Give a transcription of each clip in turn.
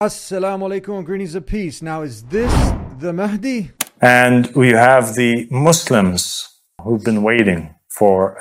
Assalamu alaikum and greetings of peace. Now, is this the Mahdi? And we have the Muslims who've been waiting for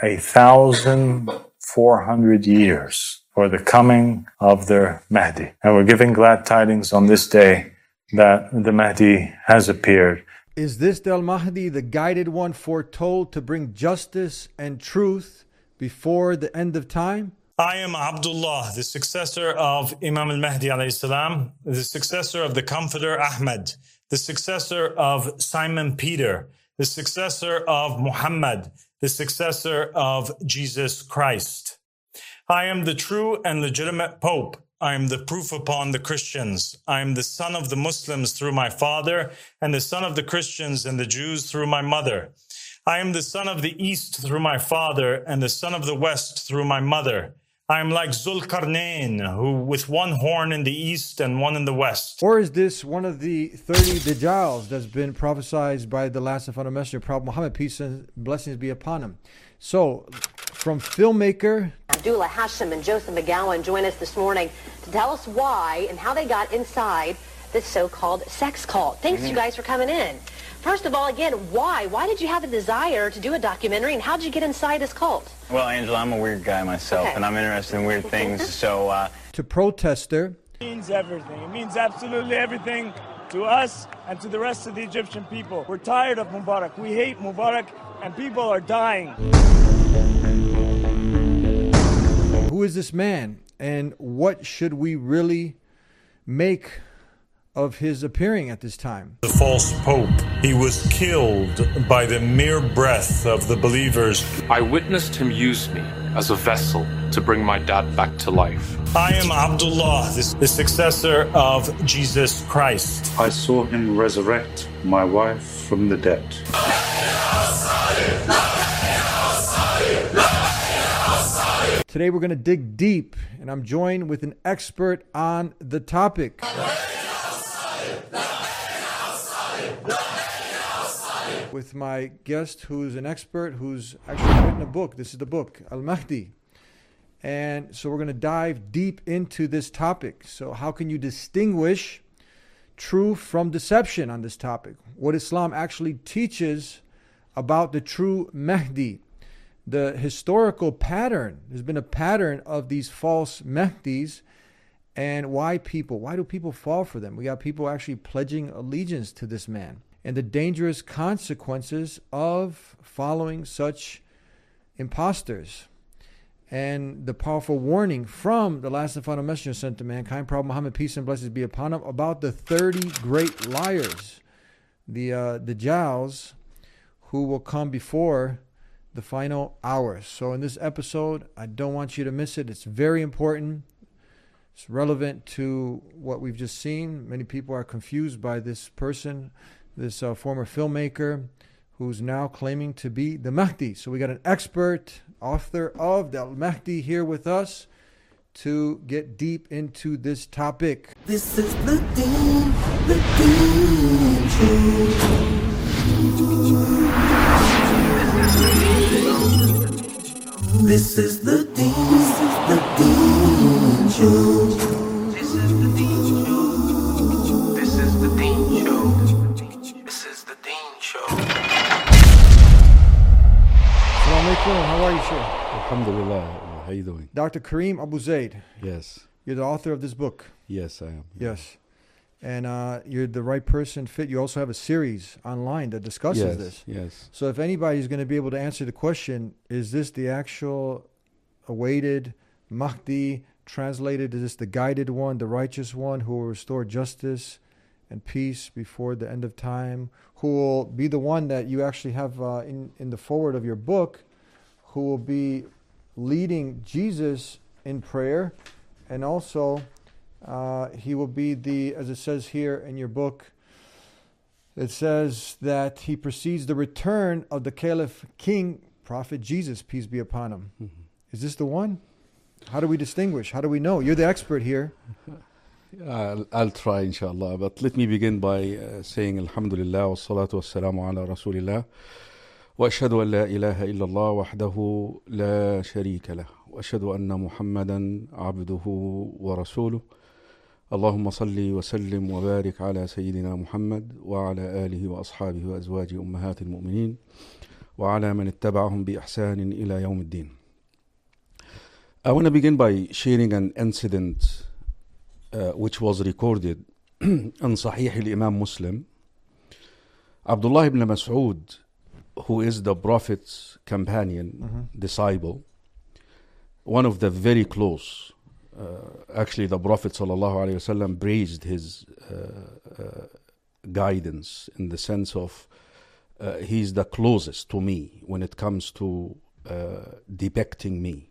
1,400 years for the coming of their Mahdi. And we're giving glad tidings on this day that the Mahdi has appeared. Is this the Al-Mahdi, the guided one foretold to bring justice and truth before the end of time? I am Abdullah, the successor of Imam al-Mahdi alayhi salam, the successor of the Comforter Ahmad, the successor of Simon Peter, the successor of Muhammad, the successor of Jesus Christ. I am the true and legitimate Pope. I am the proof upon the Christians. I am the son of the Muslims through my father, and the son of the Christians and the Jews through my mother. I am the son of the East through my father, and the son of the West through my mother. I am like Zulkarnain, who with one horn in the east and one in the west. Or is this one of the 30 Dajjals that's been prophesied by the last and final messenger, Prophet Muhammad, peace and blessings be upon him? So, from filmmaker Abdullah Hashim and Joseph McGowan join us this morning to tell us why and how they got inside this so-called sex cult. Thanks, you guys, for coming in. First of all, again, why? Why did you have a desire to do a documentary, and how did you get inside this cult? Well, Angela, I'm a weird guy myself, and I'm interested in weird things, so... to protester. It means everything. It means absolutely everything to us and to the rest of the Egyptian people. We're tired of Mubarak. We hate Mubarak, and people are dying. Who is this man, and what should we really make of his appearing at this time? The false pope. He was killed by the mere breath of the believers. I witnessed him use me as a vessel to bring my dad back to life. I am Abdullah, the successor of Jesus Christ. I saw him resurrect my wife from the dead. Today we're going to dig deep, and I'm joined with an expert on the topic. With my guest, who's an expert, who's actually written a book. This is the book, Al-Mahdi. And so we're going to dive deep into this topic. So how can you distinguish truth from deception on this topic? What Islam actually teaches about the true Mahdi. The historical pattern. There's been a pattern of these false Mahdis, and why do people fall for them? We got people actually pledging allegiance to this man, and the dangerous consequences of following such imposters, and the powerful warning from the last and final messenger sent to mankind, Prophet Muhammad, peace and blessings be upon him, about the 30 great liars, the Dajjals, who will come before the final hours. So in this episode, I don't want you to miss it. It's very important. It's relevant to what we've just seen. Many people are confused by this person, this former filmmaker, who's now claiming to be the Mahdi. So we got an expert, author of the Al-Mahdi, here with us to get deep into this topic. This is the Deen Show. This is the Deen Show. This is the Deen Show. This is the Deen Show. This is the Deen Show. Assalamu alaikum. How are you, Sheikh? Alhamdulillah. How you doing? Dr. Kareem Abu Zaid. Yes. You're the author of this book. Yes, I am. Yes. And you're the right person fit. You also have a series online that discusses this. Yes. So if anybody's going to be able to answer the question, is this the actual awaited Mahdi, translated, is this the guided one, the righteous one, who will restore justice and peace before the end of time, who will be the one that you actually have in the foreword of your book, who will be leading Jesus in prayer, and also he will be as it says here in your book, it says that he precedes the return of the Caliph King Prophet Jesus, peace be upon him. Mm-hmm. Is this the one? How do we distinguish? How do we know? You're the expert here. I'll try, inshallah. But let me begin by saying Alhamdulillah wa salatu wa salamu ala Rasulillah. وأشهد أن لا إله إلا الله وحده لا شريك له وأشهد أن محمدا عبده ورسوله اللهم صل وسلم وبارك على سيدنا محمد وعلى آله وأصحابه وأزواجه أمهات المؤمنين وعلى من اتبعهم بإحسان إلى يوم الدين. I want to begin by sharing an incident which was recorded in Sahih al-Imam Muslim. Abdullah ibn Mas'ud, who is the Prophet's companion, disciple, one of the very close. Actually, the Prophet ﷺ praised his guidance in the sense of he's the closest to me when it comes to depicting me.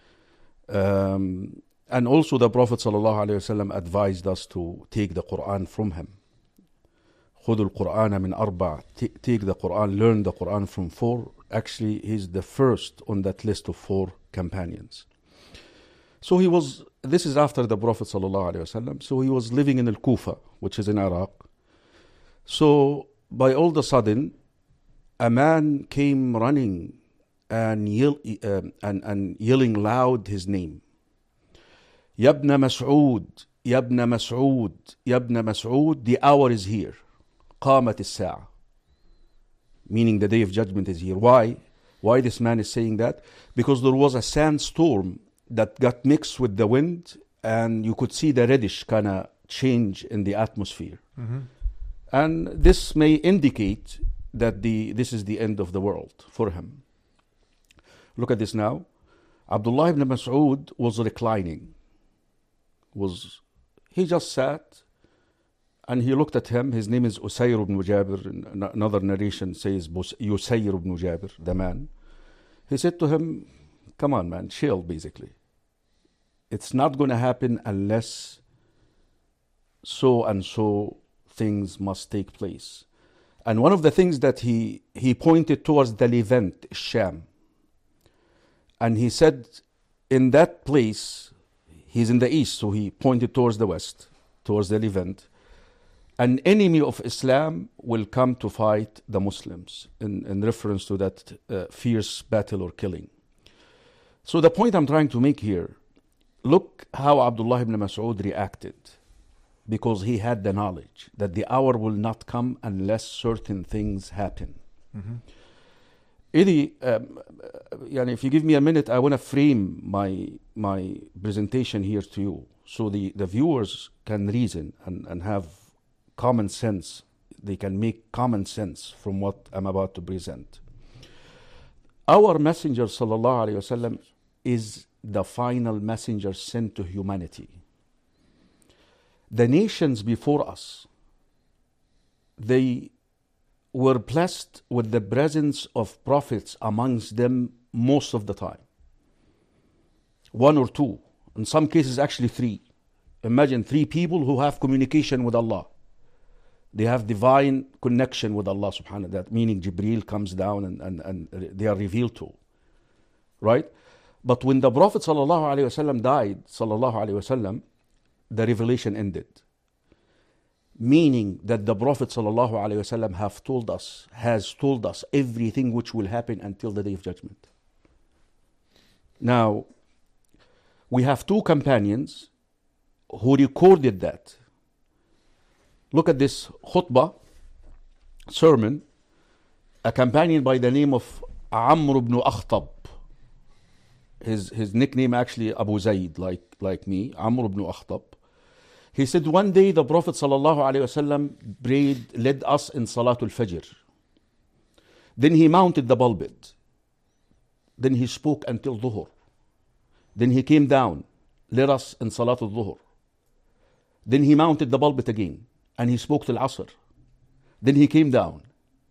And also the Prophet ﷺ advised us to take the Quran from him. خُذُوا الْقُرْآنَ مِنْ أَرْبَعٍ. Take the Quran, learn the Quran from 4. Actually, he's the first on that list of 4 companions. So this is after the Prophet ﷺ, so he was living in Al-Kufa, which is in Iraq. So by all of a sudden, a man came running and yelling loud his name. Yabna Mas'ud, Yabna Mas'ud, Yabna Mas'ud, the hour is here. Qamat as-sa'a. Meaning the day of judgment is here. Why? Why this man is saying that? Because there was a sandstorm that got mixed with the wind, and you could see the reddish kind of change in the atmosphere. And this may indicate that this is the end of the world for him. Look at this now. Abdullah ibn Mas'ud was reclining. He just sat, and he looked at him. His name is Usayr ibn Jabir. Another narration says Usayr ibn Jabir, the man. He said to him, come on, man, chill, basically. It's not going to happen unless so and so things must take place. And one of the things that he pointed towards the Levant, Sham. And he said, in that place, he's in the east, so he pointed towards the west, towards the Levant. An enemy of Islam will come to fight the Muslims, in reference to that fierce battle or killing. So the point I'm trying to make here, look how Abdullah ibn Mas'ud reacted, because he had the knowledge that the hour will not come unless certain things happen. Idi, if you give me a minute, I want to frame my presentation here to you, so the viewers can reason and have common sense. They can make common sense from what I'm about to present. Our Messenger sallallahu alaihi wasallam is the final messenger sent to humanity. The nations before us, they were blessed with the presence of prophets amongst them most of the time. 1 or 2, in some cases actually 3. Imagine 3 people who have communication with Allah. They have divine connection with Allah subhanahu wa ta'ala, meaning Jibreel comes down and they are revealed to. Right? But when the Prophet ﷺ died, ﷺ, the revelation ended. Meaning that the Prophet ﷺ has told us everything which will happen until the day of judgment. Now, we have 2 companions who recorded that. Look at this khutbah, sermon, a companion by the name of Amr ibn Akhtab. His nickname actually Abu Zayd, like me, Amr ibn Akhtab. He said one day the Prophet ﷺ led us in Salatul Fajr. Then he mounted the pulpit. Then he spoke until Dhuhr. Then he came down, led us in Salatul Dhuhr. Then he mounted the pulpit again, and he spoke till Asr. Then he came down,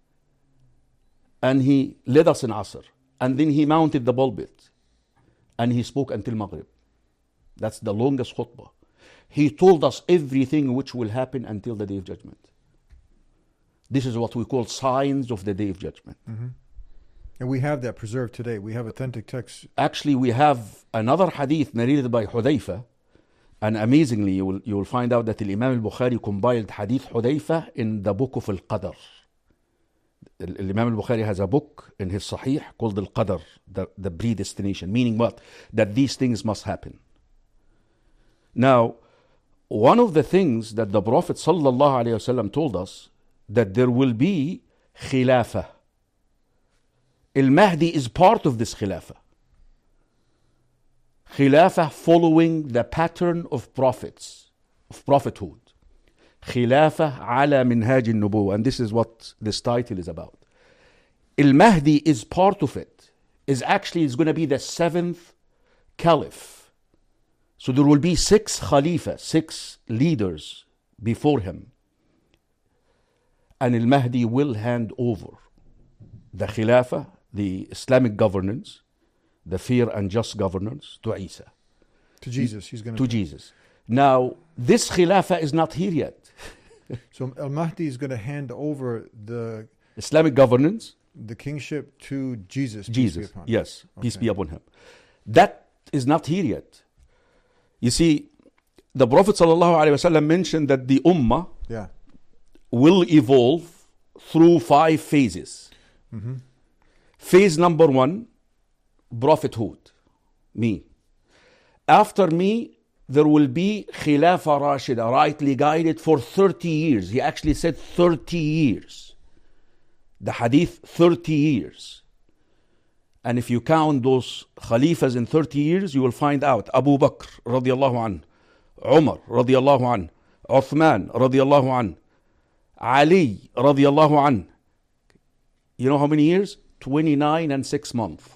and he led us in Asr. And then he mounted the pulpit, and he spoke until Maghrib. That's the longest khutbah. He told us everything which will happen until the day of judgment. This is what we call signs of the day of judgment. And we have that preserved today. We have authentic texts. Actually, we have another hadith narrated by Hudayfa, and amazingly, you will find out that Imam al-Bukhari compiled hadith Hudayfa in the book of Al-Qadr. Imam al-Bukhari has a book in his Sahih called Al-Qadr, the predestination, meaning what? That these things must happen. Now, one of the things that the Prophet sallallahu alaihi wasallam told us, that there will be khilafah. Al-Mahdi is part of this khilafah. Khilafah following the pattern of prophets, of prophethood. Khilafah ala minhaj al-nubuwah. And this is what this title is about. Al-Mahdi is part of it. Is going to be the 7th caliph. So there will be 6 khalifa, 6 leaders before him. And Al-Mahdi will hand over the khilafah, the Islamic governance, the fair and just governance, to Isa. To Jesus. He's going to Jesus. Now, this khilafah is not here yet. So Al-Mahdi is going to hand over the Islamic governance, the kingship to Jesus. Jesus, peace be upon him. yes, peace be upon him. That is not here yet. You see, the Prophet ﷺ mentioned that the ummah will evolve through 5 phases. Mm-hmm. Phase number 1, prophethood, me. After me, there will be Khilafah Rashida, rightly guided for 30 years. He actually said 30 years. The hadith, 30 years. And if you count those Khalifas in 30 years, you will find out Abu Bakr radiallahu an, Umar radiallahu an, Uthman radiallahu an, Ali radiallahu an. You know how many years? 29 and 6 months.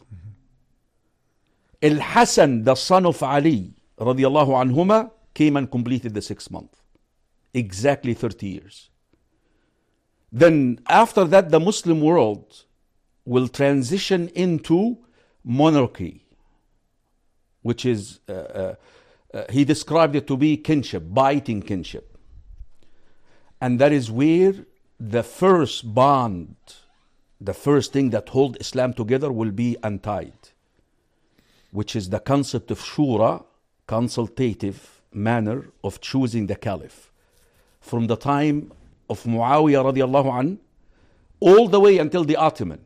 Al-Hasan, the son of Ali radiallahu anhuma, came and completed the 6th month. Exactly 30 years. Then after that, the Muslim world will transition into monarchy, which is, he described it to be kinship, biting kinship. And that is where the first bond, the first thing that hold Islam together will be untied, which is the concept of shura, consultative manner of choosing the caliph. From the time of Muawiyah radiallahu an, all the way until the Ottoman.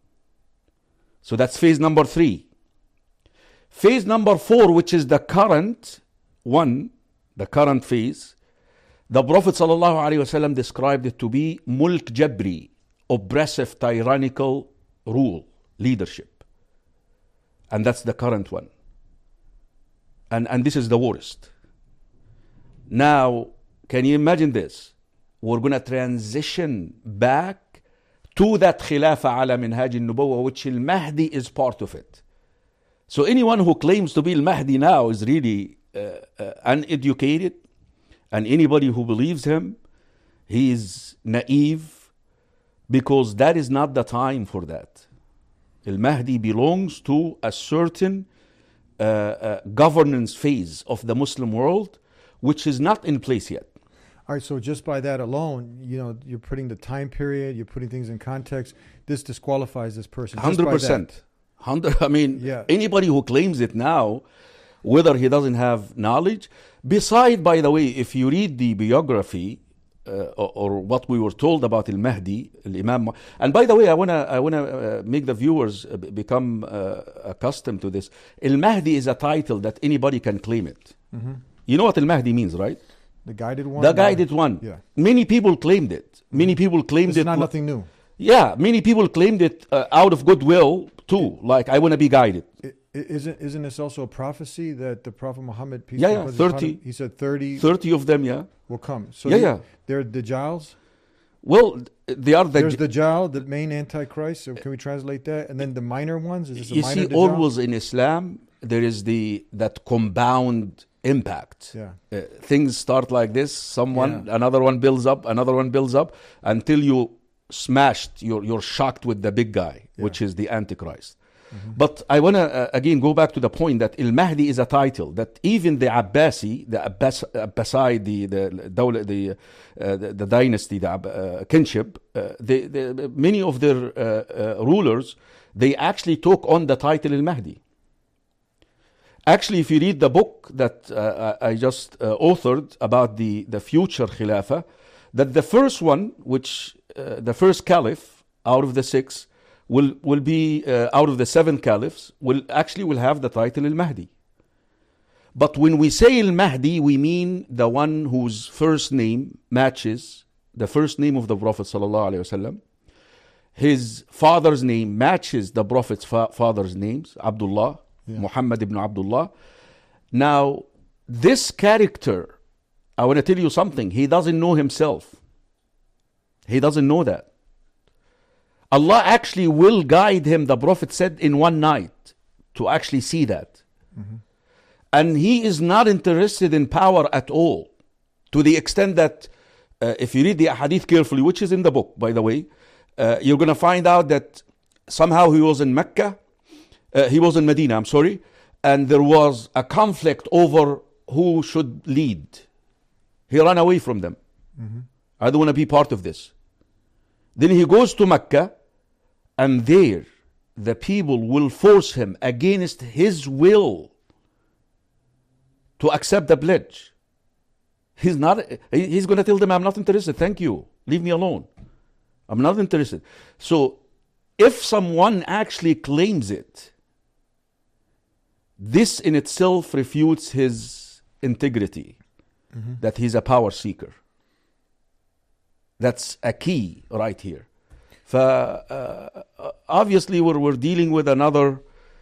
So that's phase number 3. Phase number 4, which is the current one, the current phase, the Prophet ﷺ described it to be mulk jabri, oppressive, tyrannical rule, leadership. And that's the current one. And this is the worst. Now, can you imagine this? We're going to transition back to that khilafah ala minhaj al-nubuwah, which al-Mahdi is part of it. So anyone who claims to be al-Mahdi now is really uneducated, and anybody who believes him, he is naive, because that is not the time for that. Al-Mahdi belongs to a certain governance phase of the Muslim world, which is not in place yet. All right, so just by that alone, you know, you're putting the time period, you're putting things in context. This disqualifies this person. 100%. I mean, anybody who claims it now, whether he doesn't have knowledge. Beside, by the way, if you read the biography or what we were told about Al-Mahdi, Al-Imam. And by the way, I wanna make the viewers become accustomed to this. Al-Mahdi is a title that anybody can claim it. Mm-hmm. You know what Al-Mahdi means, right? The guided one? The guided one. Yeah. Many people claimed it. Many people claimed it. It's not nothing new. Yeah, many people claimed it out of goodwill too. Like, I want to be guided. Isn't this also a prophecy that the Prophet Muhammad, peace be upon him, 30. He said 30 of them, will come. So they're Dajjals? Well, they are There's Dajjal, the main Antichrist. So can we translate that? And then the minor ones? Is this a minor see, Dajjal? always in Islam, there is that compound impact. Yeah. Things start like this. Another one builds up, until you smashed. You're shocked with the big guy, which is the Antichrist. Mm-hmm. But I want to again go back to the point that Al-Mahdi is a title that even the Abbasi, Abbaside, the dynasty, the kinship, many of their rulers, they actually took on the title Al-Mahdi. Actually, if you read the book that I just authored about the future Khilafah, that the first one, which the first caliph out of the 6, will be out of the 7 caliphs, will have the title Al-Mahdi. But when we say Al-Mahdi, we mean the one whose first name matches the first name of the Prophet ﷺ. His father's name matches the Prophet's father's names, Abdullah, Muhammad ibn Abdullah. Now, this character, I want to tell you something, he doesn't know himself. He doesn't know that. Allah actually will guide him, the Prophet said, in one night to actually see that. Mm-hmm. And he is not interested in power at all, to the extent that if you read the hadith carefully, which is in the book, by the way, you're going to find out that somehow he was in Mecca, he was in Medina, I'm sorry, and there was a conflict over who should lead. He ran away from them. Mm-hmm. I don't want to be part of this. Then he goes to Mecca, and there the people will force him against his will to accept the pledge. He's going to tell them, I'm not interested, thank you, leave me alone. I'm not interested. So if someone actually claims it, this in itself refutes his integrity, that he's a power seeker. That's a key right here. Obviously we're dealing with another,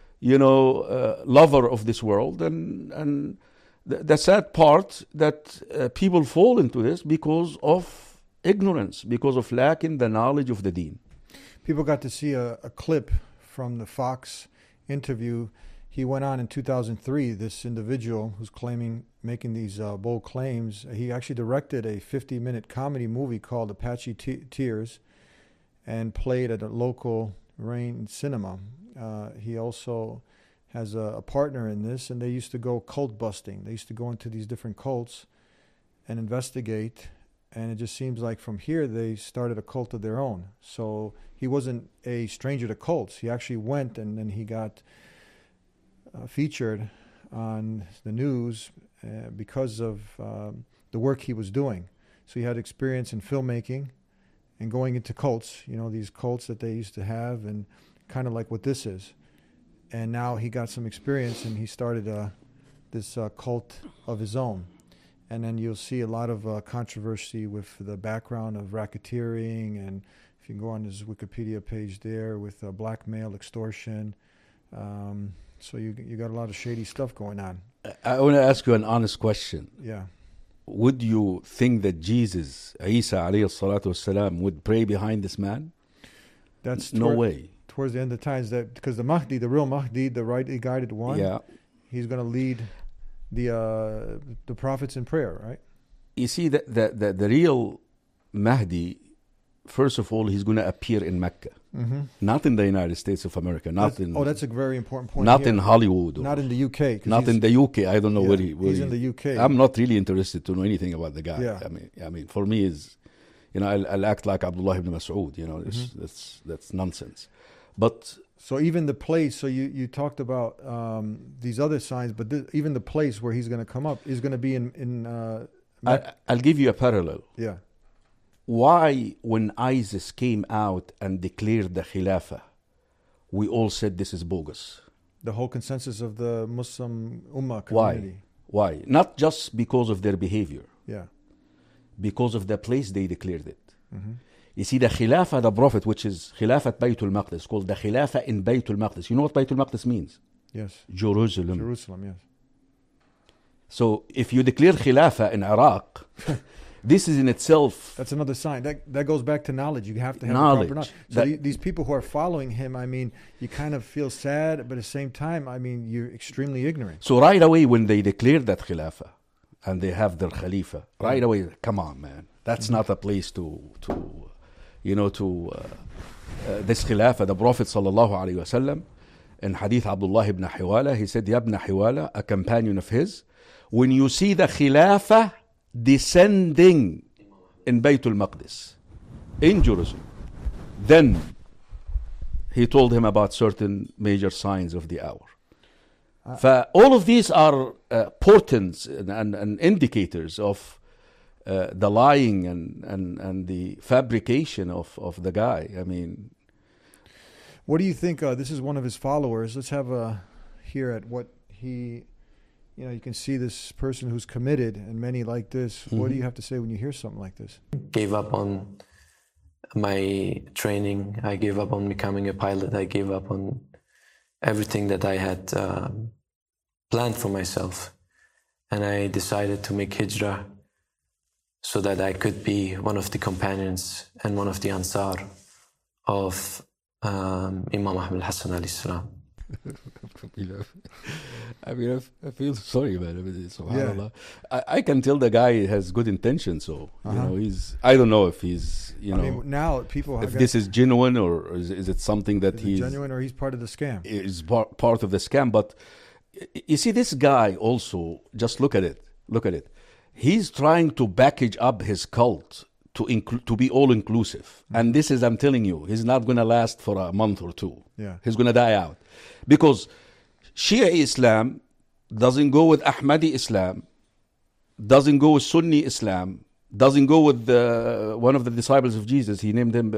lover of this world, and the sad part that people fall into this because of ignorance, because of lacking the knowledge of the deen. People got to see a clip from the Fox interview. He went on in 2003, this individual who's making these bold claims, he actually directed a 50-minute comedy movie called Apache Tears and played at a local Rain cinema. He also has a partner in this, and they used to go cult busting. They used to go into these different cults and investigate, and it just seems like from here they started a cult of their own. So he wasn't a stranger to cults. He actually went, and then he got featured on the news because of the work he was doing. So he had experience in filmmaking and going into cults, these cults that they used to have, and kind of like what this is. And now he got some experience, and he started this cult of his own. And then you'll see a lot of controversy with the background of racketeering, and if you can go on his Wikipedia page there, with blackmail, extortion. So you got a lot of shady stuff going on. I want to ask you an honest question. Yeah. Would you think that Jesus, Isa alayhi salatu wasalam, would pray behind this man? That's no way. Towards the end of times, because the Mahdi, the real Mahdi, the rightly guided one, he's going to lead the prophets in prayer, right? You see, the real Mahdi, first of all, he's going to appear in Mecca, not in the United States of America, that's a very important point. Not in Hollywood, not in the UK. Not in the UK. I don't know where he's in the UK. I'm not really interested to know anything about the guy. Yeah. I mean, for me, I'll act like Abdullah ibn Mas'ud. That's nonsense. But so even the place. So you talked about these other signs, but even the place where he's going to come up is going to be in. I'll give you a parallel. Yeah. Why, when ISIS came out and declared the Khilafah, we all said this is bogus? The whole consensus of the Muslim Ummah community. Why? Not just because of their behavior. Yeah. Because of the place they declared it. You see, the Khilafah, the Prophet, which is Khilafat Baytul Maqdis, called the Khilafah in Baytul Maqdis. You know what Baytul Maqdis means? Yes. Jerusalem. Jerusalem, yes. So if you declare Khilafah in Iraq, this is in itself. That's another sign. That goes back to knowledge. You have to have knowledge. The proper knowledge. So these people who are following him, I mean, you kind of feel sad, but at the same time, I mean, you're extremely ignorant. So right away, when they declared that Khilafah and they have their Khalifa, right away, come on, man. That's not a place to this Khilafah. The Prophet sallallahu alaihi wasallam, in Hadith Abdullah ibn Hiwala, he said, Ya ibn Hiwala, a companion of his, when you see the Khilafah descending in Baytul Maqdis, in Jerusalem, then he told him about certain major signs of the hour. All of these are portents and indicators of the lying and the fabrication of the guy. I mean, what do you think? This is one of his followers. Let's have a hear at what he you can see this person who's committed, and many like this. What do you have to say when you hear something like this? Gave up on my training. I gave up on becoming a pilot. I gave up on everything that I had planned for myself. And I decided to make hijrah so that I could be one of the companions and one of the Ansar of Imam Ahmad al-Hassan alayhi salam. I feel sorry, man. SubhanAllah. I can tell the guy has good intentions, so I don't know if he's now people if this is genuine or is it something that he's genuine or he's part of the scam. Is part of the scam. But you see, this guy also, just look at it. He's trying to package up his cult to be all inclusive, and this is, I'm telling you, he's not going to last for a month or two. Yeah, he's going to die out, because Shia Islam doesn't go with Ahmadi Islam, doesn't go with Sunni Islam, doesn't go with one of the disciples of Jesus. He named him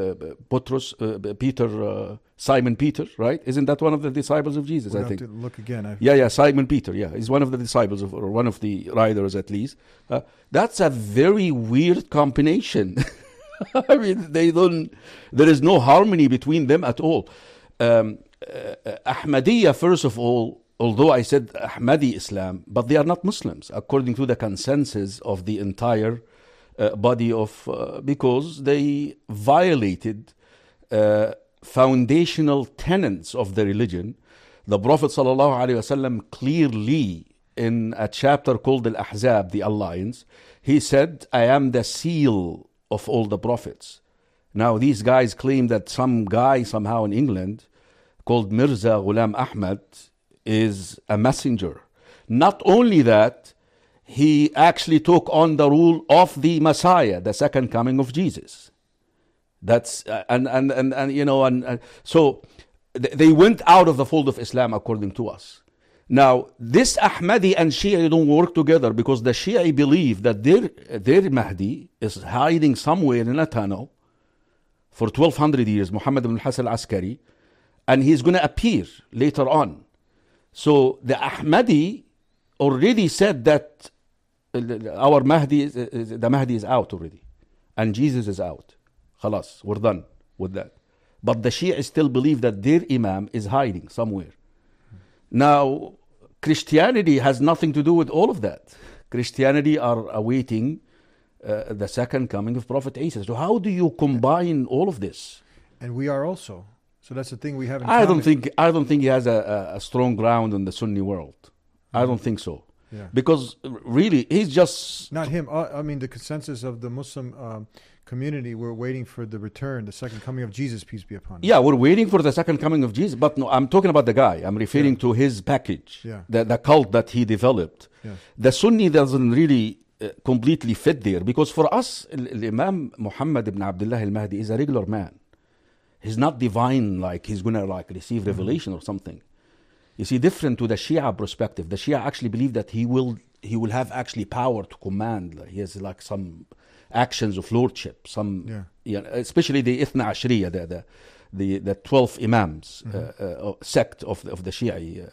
Simon Peter, right? Isn't that one of the disciples of Jesus? We'll I think. have to look again. Yeah, Simon Peter. Yeah, he's one of the disciples or one of the riders at least. That's a very weird combination. I mean, there is no harmony between them at all. Ahmadiyya, first of all, although I said Ahmadi Islam, but they are not Muslims according to the consensus of the entire body of, because they violated foundational tenets of the religion. The Prophet ﷺ clearly, in a chapter called Al-Ahzab, the Alliance, he said, I am the seal of all the prophets. Now these guys claim that some guy somehow in England called Mirza Ghulam Ahmad is a messenger. Not only that, he actually took on the rule of the Messiah, the second coming of Jesus. That's so they went out of the fold of Islam according to us. Now this Ahmadi and Shia don't work together, because the Shia believe that their Mahdi is hiding somewhere in a tunnel for 1200 years, Muhammad ibn Hassan al-Askari, and he's going to appear later on. So the Ahmadi already said that our Mahdi, the Mahdi is out already, and Jesus is out. Khalas, we're done with that. But the Shia still believe that their Imam is hiding somewhere. Now, Christianity has nothing to do with all of that. Christianity are awaiting the second coming of Prophet Isa. So how do you combine all of this? And we are also. So that's the thing we have in I common. don't think he has a strong ground in the Sunni world. I don't think so. Yeah. Because really, he's just... Not him. I mean, the consensus of the Muslim community, we're waiting for the return, the second coming of Jesus, peace be upon him. Yeah, we're waiting for the second coming of Jesus. But no, I'm talking about the guy. I'm referring to his package, the cult that he developed. Yeah. The Sunni doesn't really completely fit there. Because for us, Imam Muhammad ibn Abdullah al-Mahdi is a regular man. He's not divine, like he's going to receive revelation or something. You see, different to the Shia perspective. The Shia actually believe that he will have actually power to command. He has like some actions of lordship, especially the Ithna Ashriya, the 12 Imams sect of the Shia.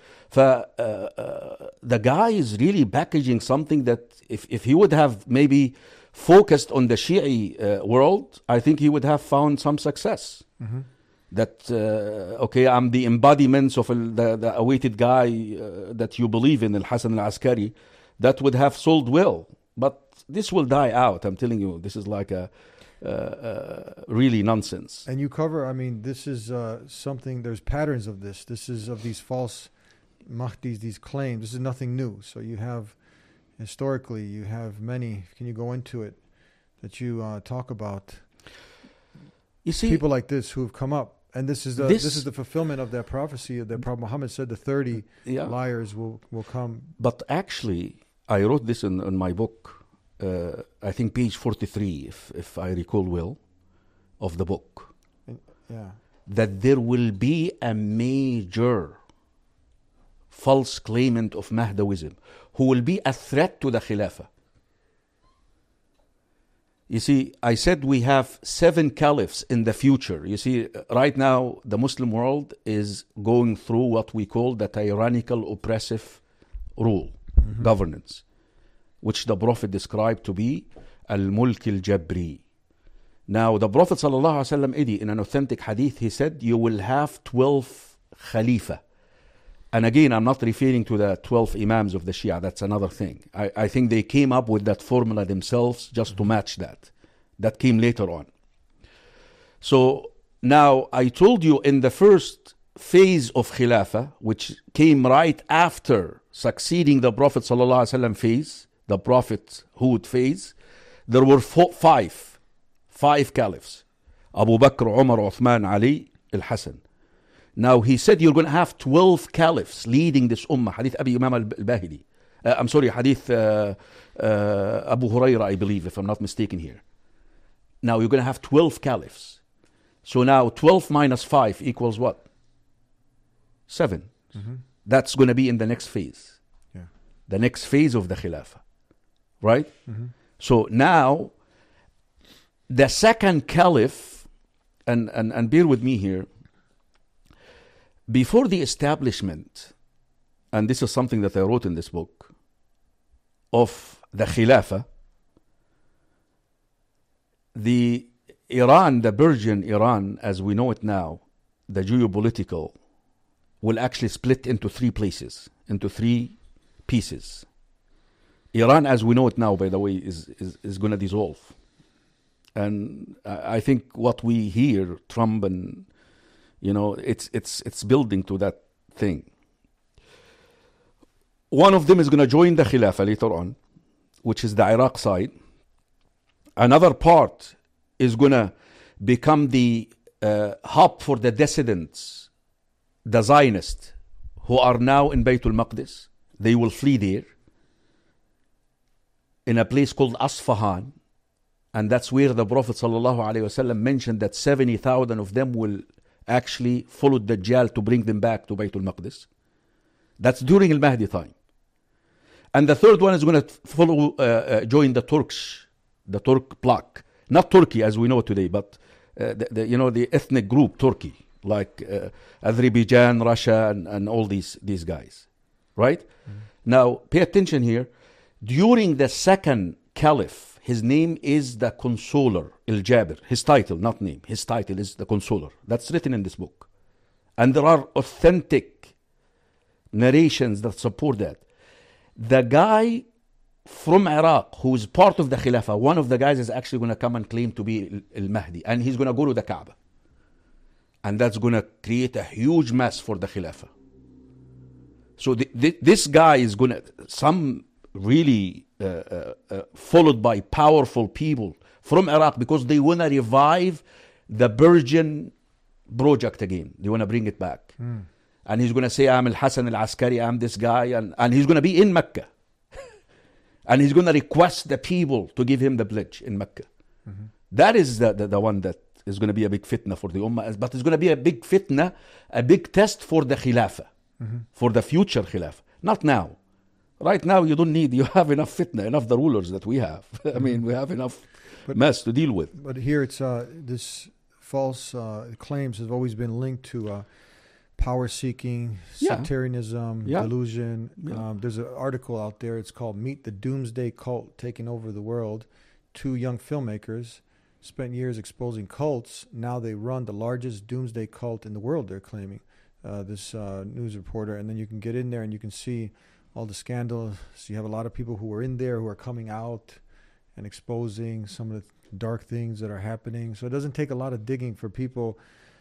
The guy is really packaging something that if he would have maybe focused on the Shia world, I think he would have found some success. Mm-hmm. That I'm the embodiments of the awaited guy that you believe in, Al-Hassan al-Askari, that would have sold well. But this will die out. I'm telling you, this is like a really nonsense. And you cover, I mean, this is something, there's patterns of this. This is of these false Mahdis, these claims. This is nothing new. So you have, historically, you have many, can you go into it, that you talk about? You see, people like this who have come up. And this is the fulfillment of that prophecy that Prophet Muhammad said the 30 liars will come. But actually, I wrote this in my book, I think page 43, if I recall well, of the book. That there will be a major false claimant of Mahdawism who will be a threat to the Khilafah. You see, I said we have 7 caliphs in the future. You see, right now, the Muslim world is going through what we call the tyrannical, oppressive, rule, governance, which the Prophet described to be al-mulk al-jabri. Now, the Prophet ﷺ, in an authentic hadith, he said, you will have 12 Khalifa. And again, I'm not referring to the 12 Imams of the Shia. That's another thing. I think they came up with that formula themselves just to match that. That came later on. So now, I told you in the first phase of Khilafah, which came right after succeeding the Prophet ﷺ phase, the prophethood phase, there were five caliphs. Abu Bakr, Umar, Uthman, Ali, Al-Hasan. Now he said you're going to have 12 caliphs leading this ummah. Hadith Abi Imam al-Bahili. I'm sorry, Hadith Abu Huraira, I believe, if I'm not mistaken here. Now you're going to have 12 caliphs. So now 12 minus 5 equals what? 7. That's going to be in the next phase. Yeah. The next phase of the Khilafah. Right? So now, the second caliph, and bear with me here, before the establishment, and this is something that I wrote in this book, of the Khilafah, the Persian Iran, as we know it now, the geopolitical, will actually split into 3 places, into 3 pieces. Iran, as we know it now, by the way, is going to dissolve. And I think what we hear, Trump and, it's building to that thing. One of them is going to join the Khilafah later on, which is the Iraq side. Another part is going to become the hub for the dissidents, the Zionists, who are now in Baytul Maqdis. They will flee there in a place called Asfahan. And that's where the Prophet ﷺ mentioned that 70,000 of them will actually follow Dajjal to bring them back to Baytul Maqdis. That's during Al-Mahdi time. And the third one is going to join the Turk bloc. Not Turkey as we know today, but the ethnic group Turkey, like Azerbaijan, Russia, and all these guys. Right? Now, pay attention here. During the second caliph, his name is the Consoler, Al-Jabir. His title, not name. His title is the Consoler. That's written in this book. And there are authentic narrations that support that. The guy from Iraq, who is part of the Khilafah, one of the guys is actually going to come and claim to be Al-Mahdi. And he's going to go to the Kaaba. And that's going to create a huge mess for the Khilafah. So this guy is going to, some really followed by powerful people from Iraq, because they want to revive the Persian project again. They want to bring it back. And he's going to say, I'm Al-Hasan Al-Askari, I'm this guy. And he's going to be in Mecca. And he's going to request the people to give him the pledge in Mecca. That is the one that is going to be a big fitna for the Ummah. But it's going to be a big fitna, a big test for the Khilafah, for the future Khilafah. Not now. Right now, you have enough fitna, enough the rulers that we have. I mean, we have enough mess to deal with. But here it's this false claims have always been linked to power-seeking, sectarianism, delusion. There's an article out there. It's called Meet the Doomsday Cult Taking Over the World. 2 young filmmakers spent years exposing cults. Now they run the largest doomsday cult in the world, they're claiming, this news reporter. And then you can get in there and you can see all the scandals. You have a lot of people who are in there who are coming out and exposing some of the dark things that are happening. So it doesn't take a lot of digging for people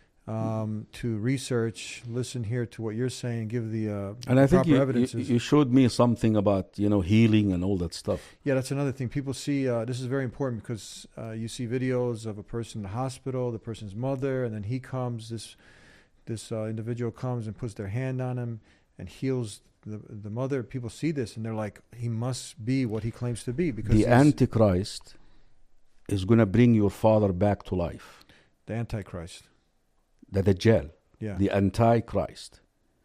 to research, listen here to what you're saying, give the and I think proper evidences. You showed me something about healing and all that stuff. Yeah, that's another thing. People see, this is very important because you see videos of a person in the hospital, the person's mother, and then he comes, this individual comes and puts their hand on him and heals the mother. People see this and they're like, he must be what he claims to be, because the Antichrist is going to bring your father back to life. The Antichrist. The Dajjal. Yeah. The Antichrist.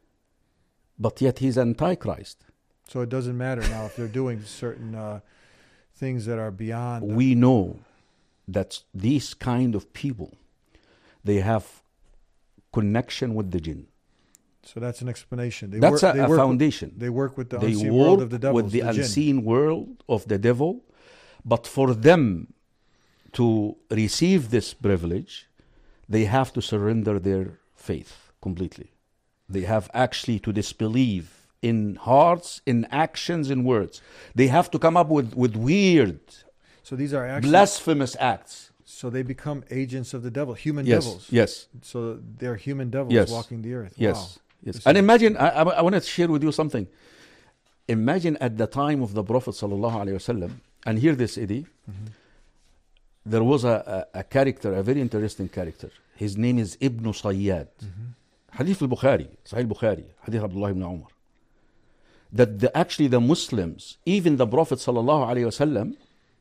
But yet he's Antichrist. So it doesn't matter now if they're doing certain things that are beyond. We know that these kind of people, they have connection with the jinn. So that's an explanation. That's a foundation. They work with the unseen world of the devil. With the unseen world of the devil. But for them to receive this privilege, they have to surrender their faith completely. They have actually to disbelieve in hearts, in actions, in words. They have to come up with weird, so these are actually blasphemous acts. So they become agents of the devil, human Yes, devils. yes. So they're human devils Yes. walking the earth. Yes, Wow. yes. And imagine, I want to share with you something. Imagine at the time of the Prophet sallallahu alaihi wasallam, and hear this, Eddie. Mm-hmm. There was a character, a very interesting character. His name is Ibn Sayyad. Hadith al-Bukhari, Sahih al-Bukhari, Hadith Abdullah ibn Umar. That actually the Muslims, even the Prophet sallallahu alaihi wasallam,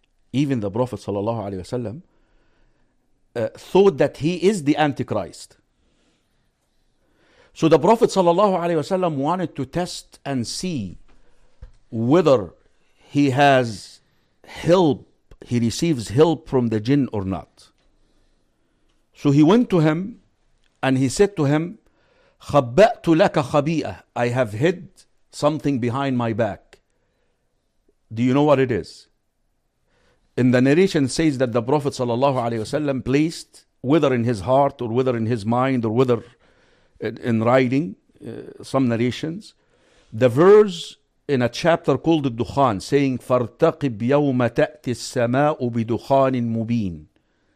thought that he is the Antichrist. So the Prophet sallallahu alaihi wasallam wanted to test and see whether he has help, he receives help from the jinn or not. So he went to him and he said to him, خَبَّأْتُ لَكَ خَبِيئَةً, I have hid something behind my back. Do you know what it is? In the narration says that the Prophet ﷺ placed, whether in his heart or whether in his mind or whether in writing, some narrations, the verse in a chapter called Al-Dukhan saying, فَارْتَقِبْ يَوْمَ تَأْتِ السَّمَاءُ بِدُخَانٍ مُبِينٍ.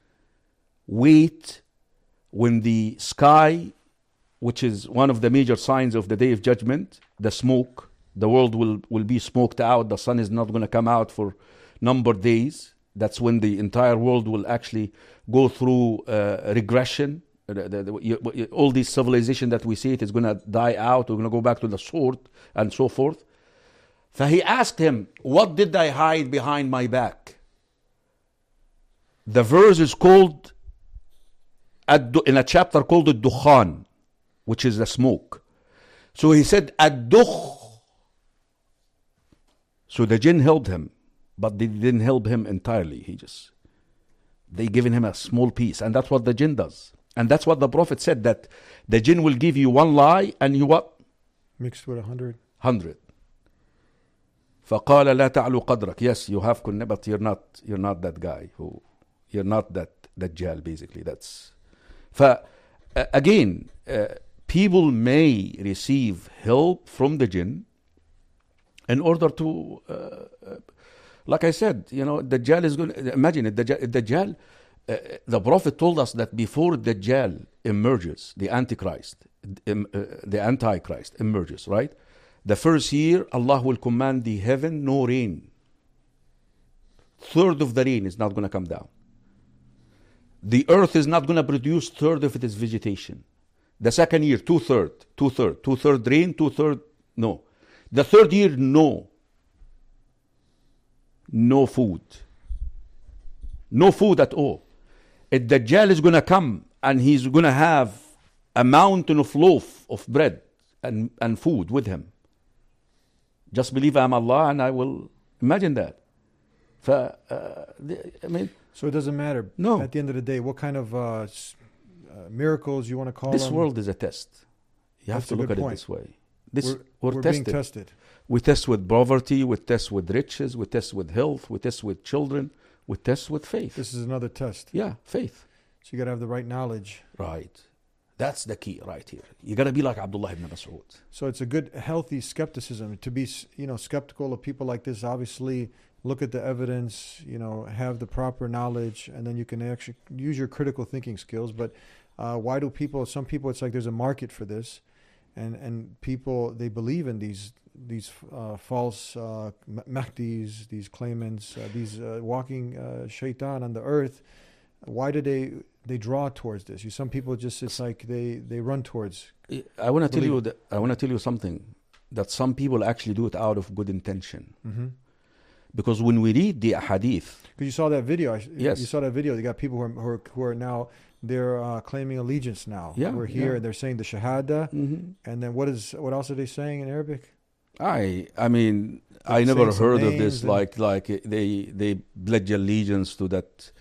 Wait when the sky, which is one of the major signs of the Day of Judgment, the smoke, the world will be smoked out, the sun is not going to come out for numbered days. That's when the entire world will actually go through regression. All this civilization that we see, it is going to die out, we're going to go back to the sword and so forth. So he asked him, what did I hide behind my back? The verse is called, in a chapter called Ad-Dukhan, which is the smoke. So he said, Ad-Dukh. So the jinn helped him, but they didn't help him entirely. They given him a small piece, and that's what the jinn does. And that's what the Prophet said, that the jinn will give you one lie, and you what? Mixed with 100. 100. فَقَالَ لَا تَعْلُوا قَدْرَكَ. Yes, you have kunna, but you're not that guy. You're not that Dajjal, basically. That's... Again, people may receive help from the jinn in order to, like I said, Dajjal is going to, imagine it, Dajjal, the Prophet told us that before Dajjal emerges, the Antichrist emerges, right? The first year, Allah will command the heaven, no rain. Third of the rain is not going to come down. The earth is not going to produce third of its vegetation. The second year, two-third rain, two-third no. The third year, no food. No food at all. Dajjal is going to come and he's going to have a mountain of loaf of bread and food with him. Just believe I'm Allah and I will imagine that. So it doesn't matter. No. At the end of the day, what kind of miracles you want to call them? This world is a test. You have to look at it this way. We're being tested. We test with poverty, we test with riches, we test with health, we test with children, we test with faith. This is another test. Yeah, faith. So you got to have the right knowledge. Right. That's the key right here. You got to be like Abdullah ibn Mas'ud. So it's a good, healthy skepticism to be, skeptical of people like this. Obviously, look at the evidence, have the proper knowledge, and then you can actually use your critical thinking skills. But why do some people, it's like there's a market for this, and people, they believe in these false Mahdis, these claimants, these walking shaitan on the earth. Why do they draw towards this? Some people just, it's like they run towards. I want to tell you something, that some people actually do it out of good intention. Mm-hmm. Because when we read the hadith, because you saw that video. Yes, you saw that video. They got people who are now, they're claiming allegiance now. Yeah, we're here. Yeah. They're saying the shahada, mm-hmm. And then what else are they saying in Arabic? I mean, I never heard of this. Like they pledge allegiance to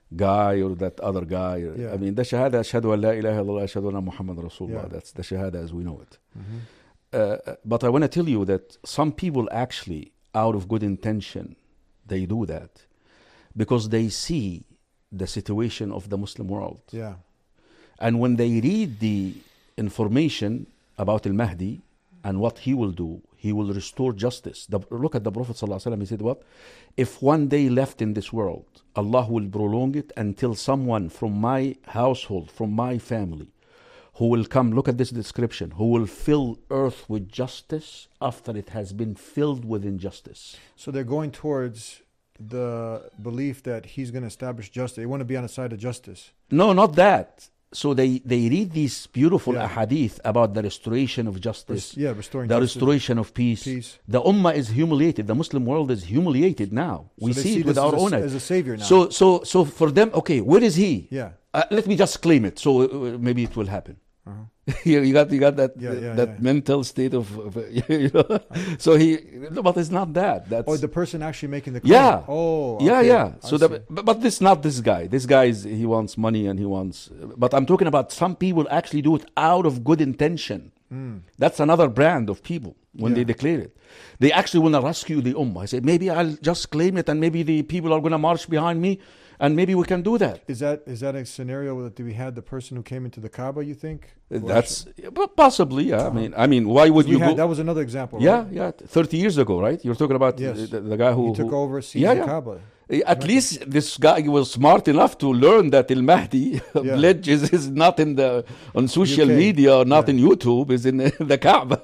guy or that other guy. Yeah. I mean, the shahada, ashhadu an la ilaha illallah, ashhadu anna Muhammad Rasulullah. Yeah. That's the shahada as we know it. Mm-hmm. But I want to tell you that some people actually, out of good intention, they do that because they see the situation of the Muslim world. Yeah. And when they read the information about Al-Mahdi and what he will do, he will restore justice. Look at the Prophet ﷺ. He said what? If one day left in this world, Allah will prolong it until someone from my household, from my family, who will come, look at this description, who will fill earth with justice after it has been filled with injustice. So they're going towards the belief that he's going to establish justice. They want to be on the side of justice. No, not that. So they read these beautiful Yeah. ahadith about the restoration of justice, Restoring the justice. restoration of peace. The ummah is humiliated. The Muslim world is humiliated now. We they see it this with our as own a, eyes. as a savior now. So for them, okay, where is he? Yeah. Let me just claim it. So maybe it will happen. Uh-huh. you got that Yeah. mental state of you know. So but it's not that. That's Oh, the person actually making the claim. yeah. Oh, yeah, okay. yeah. I So see. but this not this guy. This guy he wants money and he wants. But I'm talking about some people actually do it out of good intention. That's another brand of people when they declare it. They actually want to rescue the ummah. I say maybe I'll just claim it and maybe the people are going to march behind me and maybe we can do that. Is that a scenario that we had the person who came into the Kaaba? You think? That's possibly, yeah. I mean, why would you go? That was another example. Yeah, right? yeah. 30 years ago, right? You're talking about Yes. the guy who took over, seized the Kaaba. At least this guy was smart enough to learn that Al-Mahdi pledge is not on social UK. media or not in YouTube, is in the Kaaba.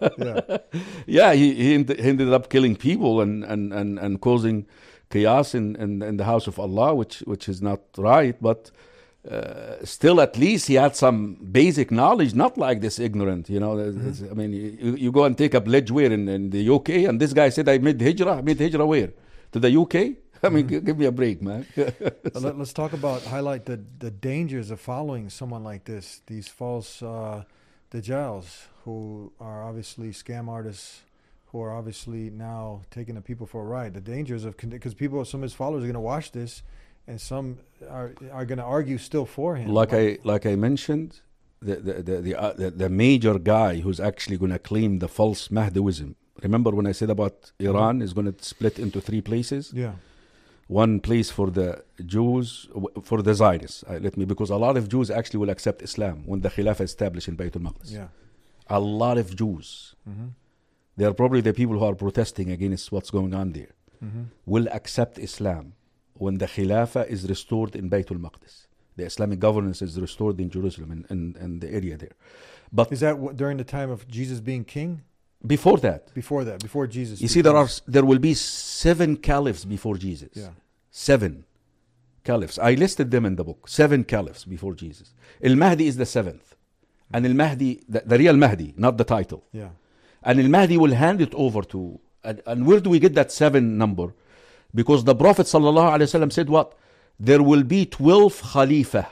Yeah. he ended up killing people and causing chaos in the house of Allah, which is not right, but still at least he had some basic knowledge, not like this ignorant, you know. I mean, you go and take a pledge where in the UK, and this guy said I made hijrah where? To the UK? I mean, give me a break, man. Let's highlight the dangers of following someone like this, these false dajjals who are obviously scam artists, who are obviously now taking the people for a ride. The dangers of, because some of his followers are going to watch this, and some are going to argue still for him. Like I mentioned, the major guy who's actually going to claim the false Mahdiwism. Remember when I said about Iran is going to split into 3 places? Yeah. One place for the Jews, for the Zionists. Because a lot of Jews actually will accept Islam when the Khilafah is established in Bayt al-Maqdis. Yeah. A lot of Jews. Mm-hmm. They are probably the people who are protesting against what's going on there. Mm-hmm. Will accept Islam when the Khilafah is restored in Bayt al-Maqdis. The Islamic governance is restored in Jerusalem and the area there. But is that during the time of Jesus being king? Before that. Before Jesus. You see, there will be 7 caliphs before Jesus. Yeah. 7 caliphs. I listed them in the book. 7 caliphs before Jesus. Al-Mahdi is the 7th. And Al-Mahdi, the real Mahdi, not the title. Yeah. And Al-Mahdi will hand it over to... And where do we get that 7 number? Because the Prophet ﷺ said what? There will be 12 Khalifa.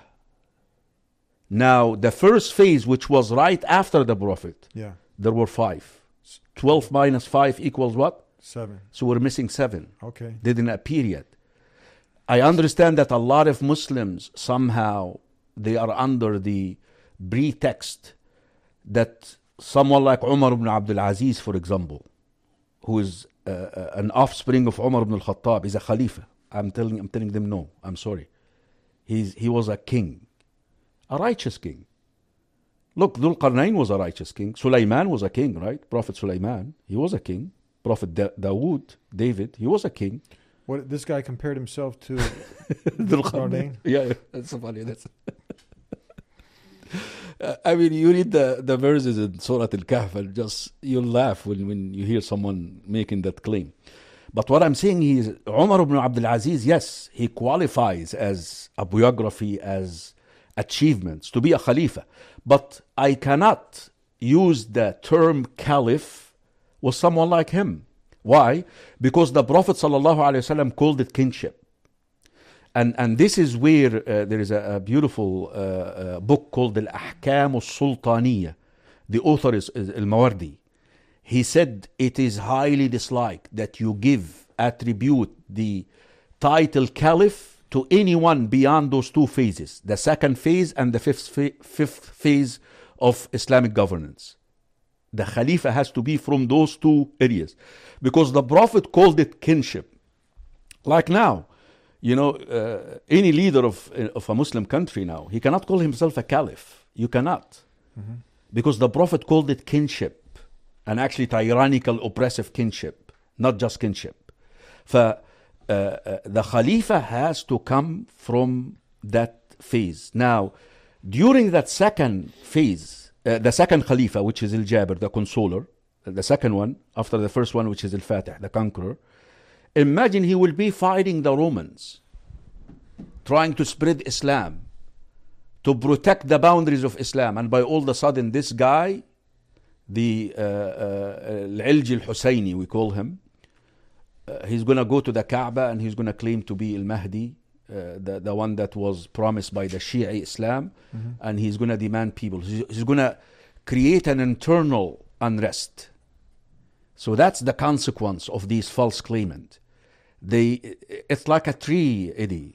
Now, the first phase, which was right after the Prophet, there were 5. 12 minus 5 equals what? 7. So we're missing 7. Okay. Didn't appear yet. I understand that a lot of Muslims somehow they are under the pretext that someone like Umar ibn Abdul Aziz, for example, who is an offspring of Umar ibn al-Khattab, is a Khalifa. I'm telling them no. I'm sorry. He was a king, a righteous king. Look, Dhul Qarnayn was a righteous king. Sulaiman was a king, right? Prophet Sulaiman, he was a king. Prophet Dawood, David, he was a king. What this guy compared himself to Dhul Qarnayn. Yeah, that's funny. That's I mean, you read the verses in Surah Al-Kahf and just you'll laugh when you hear someone making that claim. But what I'm saying is Umar ibn Abdul Aziz, yes, he qualifies as a biography, as achievements to be a Khalifa. But I cannot use the term Caliph with someone like him. Why? Because the Prophet ﷺ called it kingship. And this is where there is a beautiful book called Al-Ahkam al-Sultaniyya. The author is Al-Mawardi. He said it is highly disliked that you attribute the title Caliph to anyone beyond those two phases, the second phase and the fifth phase of Islamic governance. The Khalifa has to be from those two areas, because the Prophet called it kinship. Like now, any leader of a Muslim country now, he cannot call himself a caliph. You cannot. Because the Prophet called it kinship, and actually tyrannical, oppressive kinship, not just kinship. The Khalifa has to come from that phase. Now, during that second phase, the second Khalifa, which is Al-Jabir, the consoler, the second one, after the first one, which is Al-Fatih, the conqueror, imagine he will be fighting the Romans, trying to spread Islam, to protect the boundaries of Islam, and by all of a sudden, this guy, the Al-Ilji Al-Husayni, we call him, he's going to go to the Kaaba and he's going to claim to be Al-Mahdi, the one that was promised by the Shia Islam, and he's going to demand people. He's going to create an internal unrest. So that's the consequence of these false claimants. It's like a tree, Eddie.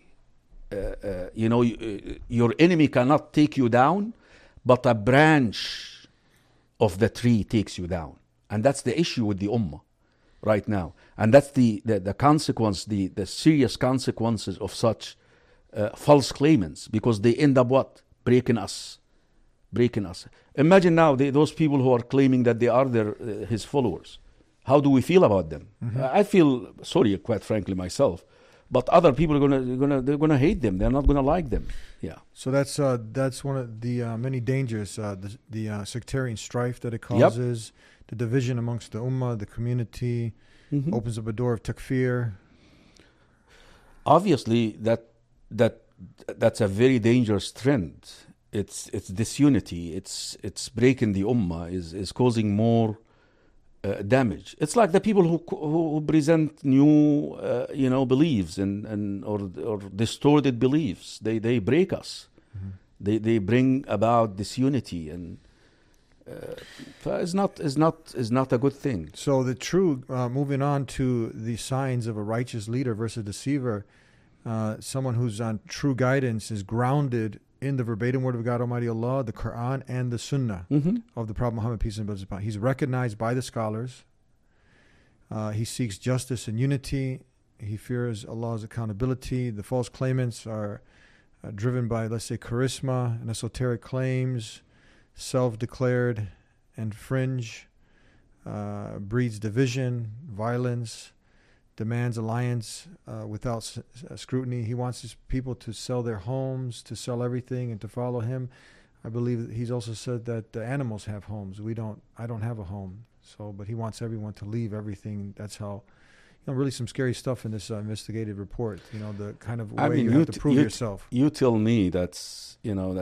Your enemy cannot take you down, but a branch of the tree takes you down. And that's the issue with the Ummah right now. And that's the consequence, the serious consequences of such false claimants, because they end up what? Breaking us. Imagine now those people who are claiming that they are his followers. How do we feel about them? I feel sorry, quite frankly, myself. But other people they're gonna hate them. They're not gonna like them. Yeah. So that's one of the many dangers, the sectarian strife that it causes, the division amongst the ummah, the community, opens up a door of takfir. Obviously, that's a very dangerous trend. It's disunity. It's breaking the ummah. Is causing more damage. It's like the people who present new beliefs or distorted beliefs. They break us. They bring about disunity, and it's not a good thing. So the true moving on to the signs of a righteous leader versus deceiver, someone who's on true guidance is grounded in the verbatim word of God Almighty Allah, the Quran, and the Sunnah of the Prophet Muhammad, peace and blessings upon him. He's recognized by the scholars. He seeks justice and unity. He fears Allah's accountability. The false claimants are driven by, let's say, charisma and esoteric claims, self-declared and fringe, breeds division, violence, demands alliance without scrutiny. He wants his people to sell their homes, to sell everything, and to follow him. I believe he's also said that the animals have homes. I don't have a home. But he wants everyone to leave everything. That's how, really some scary stuff in this investigative report. The kind of way you have to prove yourself. You tell me that's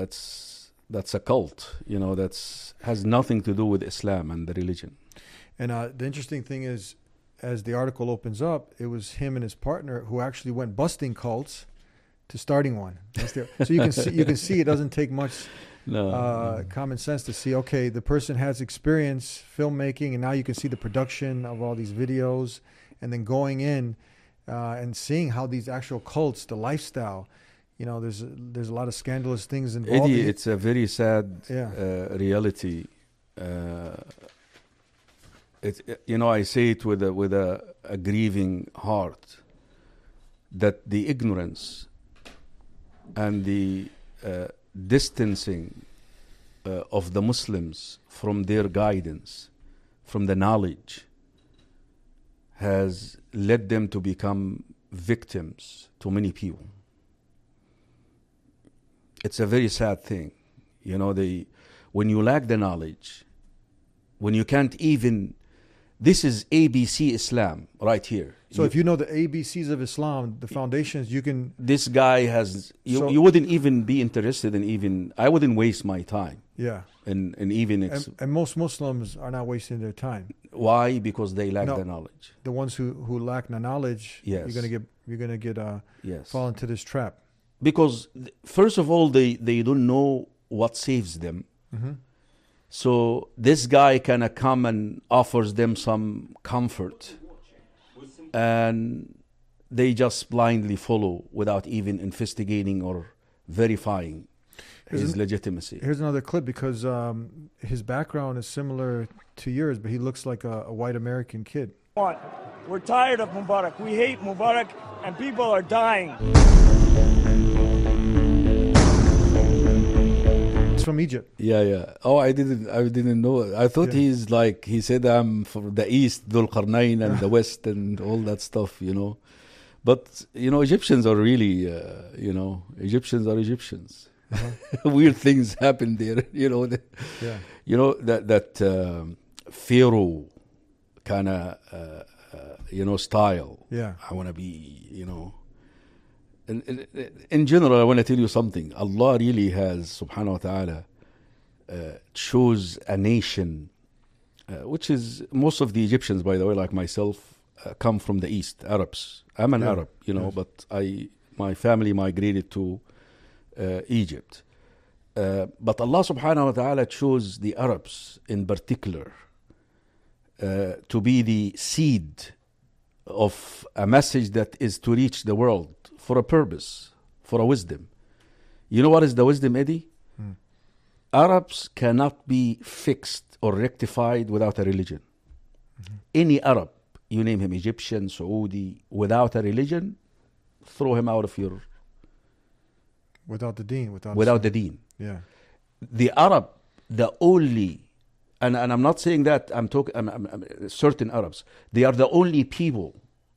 a cult. That's has nothing to do with Islam and the religion. And the interesting thing is, as the article opens up, it was him and his partner who actually went busting cults to starting one. So you can see it doesn't take much common sense to see, okay, the person has experience filmmaking, and now you can see the production of all these videos, and then going in and seeing how these actual cults, the lifestyle, there's a lot of scandalous things involved. Eddie, it's a very sad reality. I say it with a grieving heart, that the ignorance and the distancing of the Muslims from their guidance, from the knowledge, has led them to become victims to many people. It's a very sad thing. When you lack the knowledge, when you can't even... This is ABC Islam right here. So if you know the ABCs of Islam, the foundations, you can... This guy has... You wouldn't even be interested in even... I wouldn't waste my time. Yeah. And even... And most Muslims are not wasting their time. Why? Because they lack the knowledge. The ones who lack the knowledge, yes, you're gonna get fall into this trap. Because first of all, they don't know what saves them. So this guy kind of come and offers them some comfort, and they just blindly follow without even investigating or verifying his legitimacy. Here's another clip because his background is similar to yours, but he looks like a white American kid. We're tired of Mubarak. We hate Mubarak, and people are dying. It's from Egypt. Yeah. Oh, I didn't know. I thought he's like, he said I'm from the East, Dhul Qarnayn, and the West, and all that stuff, you know. But, you know, Egyptians are really, Egyptians are Egyptians. Weird things happen there, you know. You know, that Pharaoh kind of, style. Yeah. I want to be, you know. In general, I want to tell you something. Allah really has, subhanahu wa ta'ala, chose a nation, which is, most of the Egyptians, by the way, like myself, come from the East, Arabs. I'm an Arab, you know, but my family migrated to Egypt. But Allah subhanahu wa ta'ala chose the Arabs in particular to be the seed of a message that is to reach the world for a purpose, for a wisdom. You know what is the wisdom, Eddie? Arabs cannot be fixed or rectified without a religion. Any Arab, you name him, Egyptian, Saudi, without a religion, throw him out of your... Without the deen. Without the deen. Yeah. The Arab, the only... And I'm not saying that, I'm certain Arabs. They are the only people,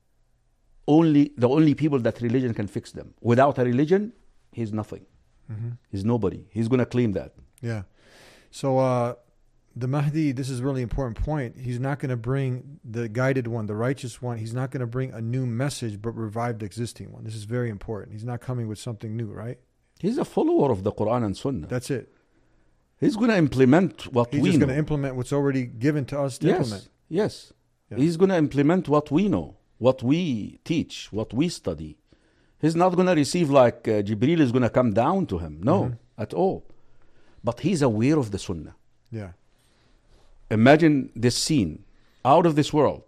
the only people that religion can fix them. Without a religion, he's nothing. He's nobody. He's going to claim that. Yeah. So the Mahdi, this is a really important point. He's not going to bring the guided one, the righteous one. He's not going to bring a new message, but revive the existing one. This is very important. He's not coming with something new, right? He's a follower of the Quran and Sunnah. That's it. He's going to implement what we know. He's just going to implement what's already given to us to implement. Yes. He's going to implement what we know, what we teach, what we study. He's not going to receive like Jibreel is going to come down to him. No, at all. But he's aware of the Sunnah. Yeah. Imagine this scene, out of this world.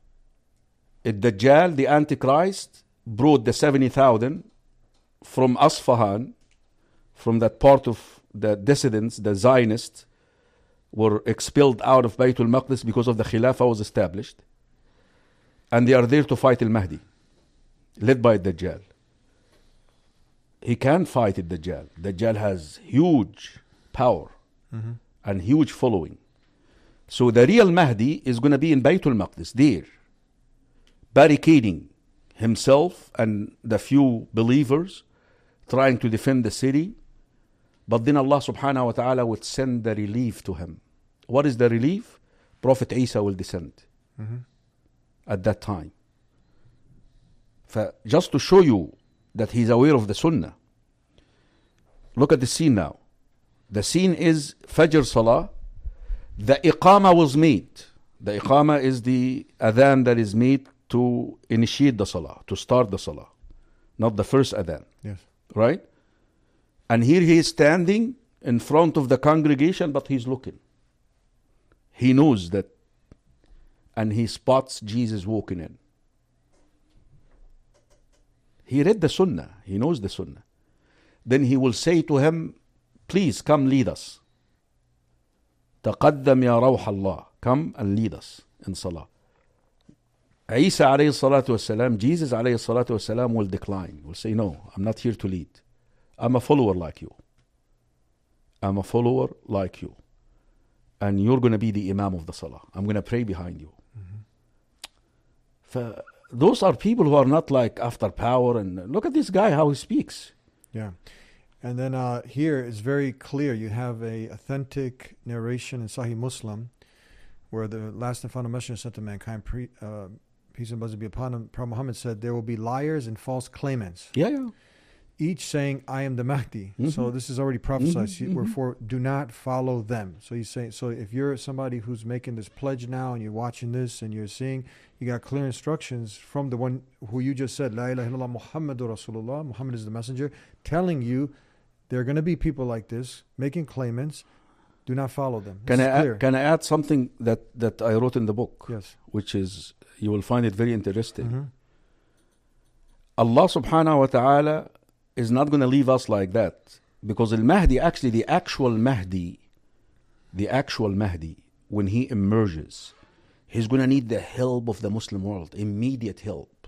Dajjal, the Antichrist, brought the 70,000 from Asfahan, from that part of the dissidents, the Zionists, were expelled out of Baytul Maqdis because of the Khilafah was established. And they are there to fight al-Mahdi, led by Dajjal. He can fight Dajjal. Dajjal has huge power and huge following. So the real Mahdi is going to be in Baytul Maqdis, there, barricading himself and the few believers, trying to defend the city. But then Allah subhanahu wa ta'ala will send the relief to him. What is the relief? Prophet Isa will descend at that time. Just to show you that he's aware of the Sunnah. Look at the scene now. The scene is Fajr Salah. The Iqama was made. The Iqama is the adhan that is made to initiate the Salah, to start the Salah. Not the first adhan. Yes. Right? And here he is standing in front of the congregation, but he's looking. He knows that. And he spots Jesus walking in. He read the Sunnah. He knows the Sunnah. Then he will say to him, please come lead us. تقدم يا روح الله. Come and lead us in Salah. Isa alayhi salatu wasalam, Jesus alayhi salatu wasalam will decline. Will say, no, I'm not here to lead. I'm a follower like you. I'm a follower like you. And you're going to be the Imam of the Salah. I'm going to pray behind you. Those are people who are not like after power. And look at this guy, how he speaks. Yeah. And then here it's very clear. You have a authentic narration in Sahih Muslim where the last and final messenger sent to mankind, peace and blessings be upon him, Prophet Muhammad said, there will be liars and false claimants. Yeah. Each saying, I am the Mahdi. So this is already prophesied. Wherefore, do not follow them. So he's saying, so if you're somebody who's making this pledge now and you're watching this and you're seeing, you got clear instructions from the one who you just said, La ilaha illallah Muhammadur Rasulullah, Muhammad is the messenger, telling you there are going to be people like this, making claimants. Do not follow them. Can I add something that I wrote in the book? Yes. Which is, you will find it very interesting. Allah subhanahu wa ta'ala is not going to leave us like that. Because Al-Mahdi, actually the actual Mahdi, when he emerges, he's going to need the help of the Muslim world. Immediate help.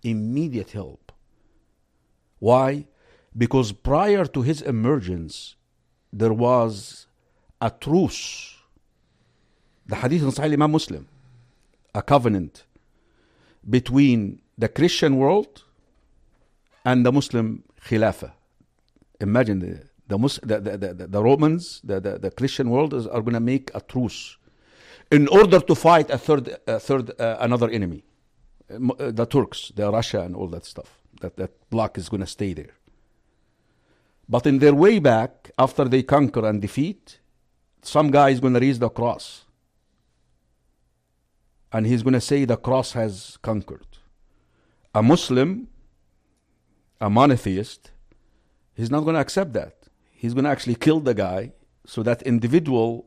Why? Because prior to his emergence, there was a truce. The hadith in Sahih Imam Muslim. A covenant between the Christian world and the Muslim Khilafah. Imagine the Romans, the Christian world are going to make a truce in order to fight another enemy, the Turks, the Russia, and all that stuff. That bloc is going to stay there. But in their way back, after they conquer and defeat, some guy is going to raise the cross, and he's going to say the cross has conquered. A Muslim, a monotheist, he's not going to accept that. He's going to actually kill the guy, so that individual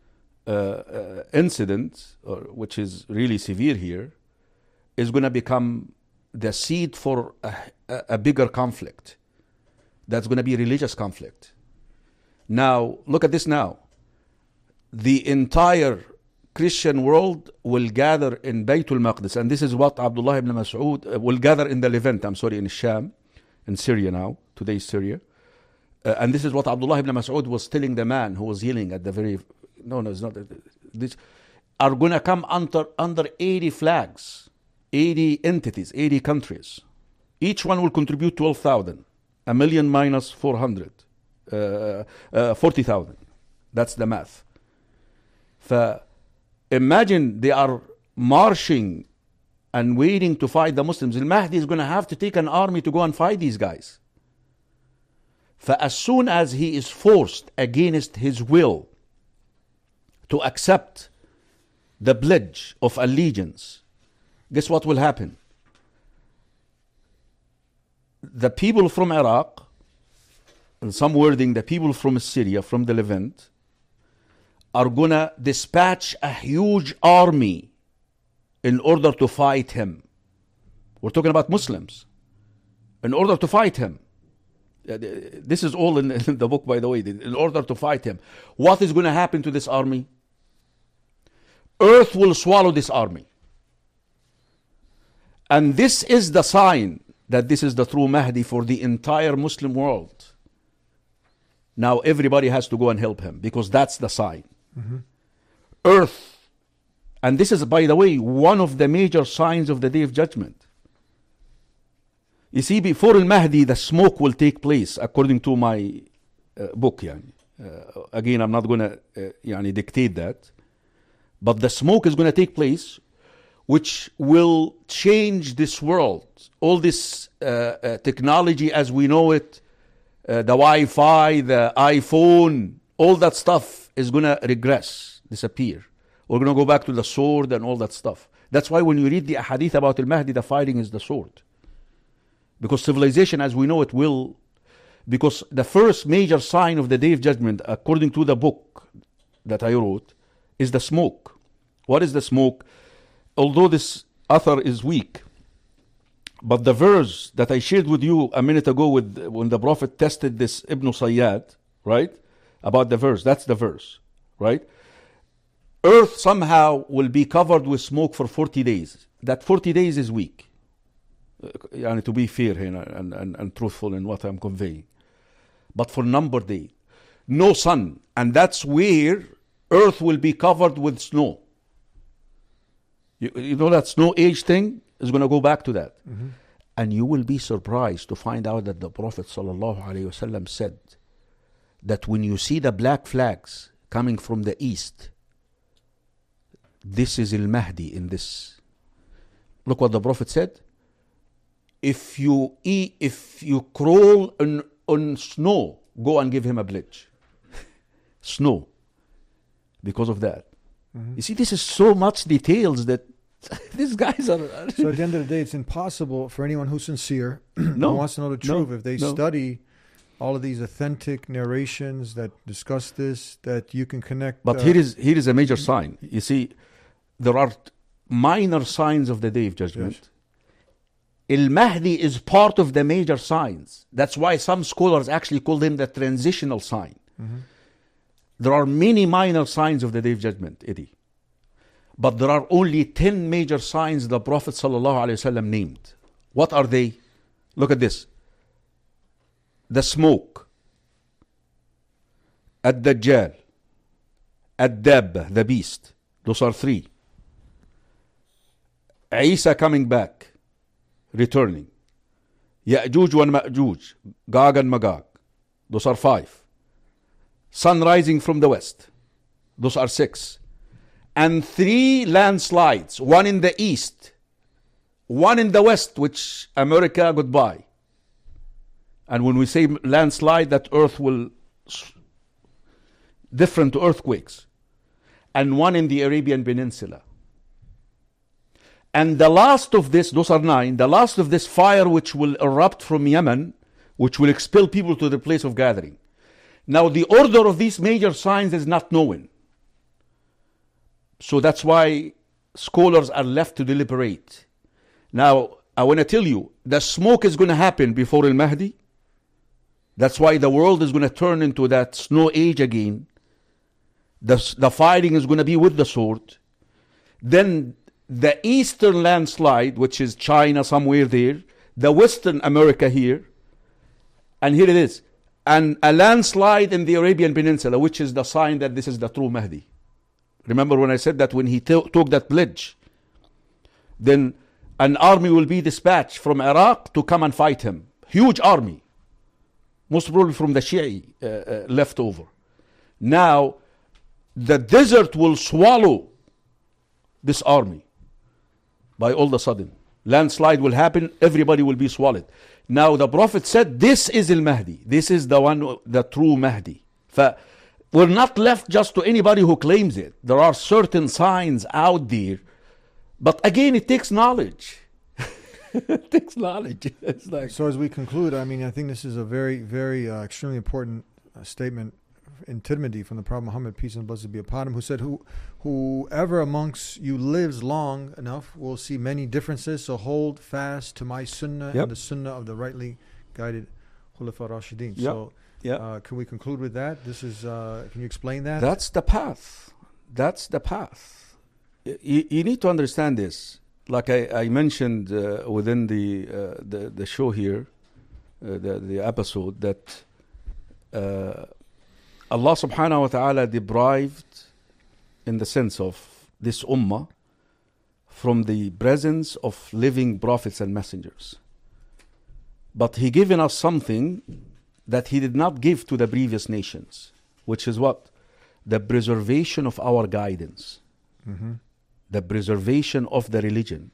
incident, which is really severe here, is going to become the seed for a bigger conflict. That's going to be religious conflict. Now, look at this now. The entire Christian world will gather in Baytul Maqdis, and this is what Abdullah ibn Mas'ud will gather in the Levant, in Sham, in Syria now, today's Syria. And this is what Abdullah ibn Mas'ud was telling the man who was yelling at the very... No, it's not. This are going to come under 80 flags, 80 entities, 80 countries. Each one will contribute 12,000. 1 million minus 400. 40,000. That's the math. Imagine they are marching and waiting to fight the Muslims. Al-Mahdi is going to have to take an army to go and fight these guys. As soon as he is forced against his will to accept the pledge of allegiance, guess what will happen? The people from Iraq, and some wording, the people from Syria, from the Levant, are going to dispatch a huge army in order to fight him. We're talking about Muslims. In order to fight him. This is all in the book, by the way. In order to fight him. What is going to happen to this army? Earth will swallow this army. And this is the sign that this is the true Mahdi for the entire Muslim world. Now everybody has to go and help him, because that's the sign. Mm-hmm. Earth. And this is, by the way, one of the major signs of the Day of Judgment. You see, before Al-Mahdi, the smoke will take place, according to my book. Again, I'm not going to dictate that. But the smoke is going to take place, which will change this world. All this technology as we know it, the Wi-Fi, the iPhone, all that stuff is going to regress, disappear. We're going to go back to the sword and all that stuff. That's why when you read the hadith about Al-Mahdi, the fighting is the sword. Because civilization as we know it will... Because the first major sign of the Day of Judgment, according to the book that I wrote, is the smoke. What is the smoke? Although this author is weak, but the verse that I shared with you a minute ago when the Prophet tested this Ibn Sayyad, right? About the verse, that's the verse, right? Earth somehow will be covered with smoke for 40 days. That 40 days is weak. To be fair here and truthful in what I'm conveying. But for number day, no sun. And that's where Earth will be covered with snow. You know that snow age thing is going to go back to that. Mm-hmm. And you will be surprised to find out that the Prophet ﷺ said that when you see the black flags coming from the east, this is Al-Mahdi in this. Look what the Prophet said. If you crawl on snow, go and give him a pledge. Snow. Because of that. Mm-hmm. You see, this is so much details that these guys are... So at the end of the day, it's impossible for anyone who's sincere, who wants to know the truth, if they study all of these authentic narrations that discuss this, that you can connect... But here is a major sign. You see, there are minor signs of the Day of Judgment. Yes. Al-Mahdi is part of the major signs. That's why some scholars actually call him the transitional sign. There are many minor signs of the Day of Judgment, Eddie. But there are only 10 major signs the Prophet ﷺ named. What are they? Look at this. The smoke, Ad-Dajjal, Ad-Dabba, the beast. Those are 3. Isa coming back, returning. Ya'juj and Ma'juj, Gog and Magog. Those are 5. Sun rising from the west. Those are 6. And 3 landslides. 1 in the east. 1 in the west, which America goodbye. And when we say landslide, that earth will... different earthquakes. And 1 in the Arabian Peninsula. And the last of this, those are 9, the last of this fire which will erupt from Yemen, which will expel people to the place of gathering. Now the order of these major signs is not known. So that's why scholars are left to deliberate. Now, I want to tell you, the smoke is going to happen before Al-Mahdi. That's why the world is going to turn into that snow age again. The fighting is going to be with the sword. Then the eastern landslide, which is China somewhere there, the western America here, and here it is, and a landslide in the Arabian Peninsula, which is the sign that this is the true Mahdi. Remember when I said that when he took that pledge, then an army will be dispatched from Iraq to come and fight him. Huge army. Most probably from the Shia leftover. Now, the desert will swallow this army by all of a sudden. Landslide will happen, everybody will be swallowed. Now the Prophet said, this is Al-Mahdi. This is the one, the true Mahdi. We're not left just to anybody who claims it. There are certain signs out there. But again, it takes knowledge. It takes knowledge. It's like... So as we conclude, I mean, I think this is a very, very extremely important statement in Tirmidhi from the Prophet Muhammad, peace and blessings be upon him, who said, whoever amongst you lives long enough will see many differences, so hold fast to my sunnah and the sunnah of the rightly guided Khulafa Rashidin. So can we conclude with that? This is, can you explain that? That's the path. That's the path. You need to understand this. Like I mentioned within the show here, the episode, that Allah subhanahu wa ta'ala deprived, in the sense of this ummah, from the presence of living prophets and messengers. But He given us something that He did not give to the previous nations, which is what? The preservation of our guidance. The preservation of the religion.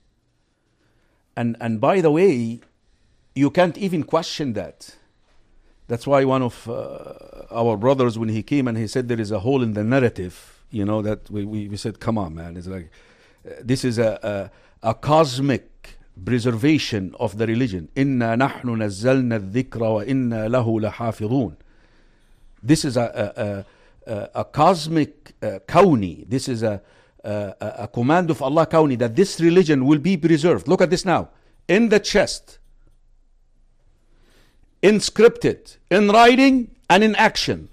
And by the way, you can't even question that. That's why one of our brothers, when he came and he said there is a hole in the narrative, you know, that we said, come on, man. It's like, this is a cosmic preservation of the religion. Inna nahnu nazzalna dhikra wa inna lahu lahafidhun. This is a cosmic kawni. This is a command of Allah kawni, that this religion will be preserved. Look at this now. In the chest. Inscripted, in writing, and in action.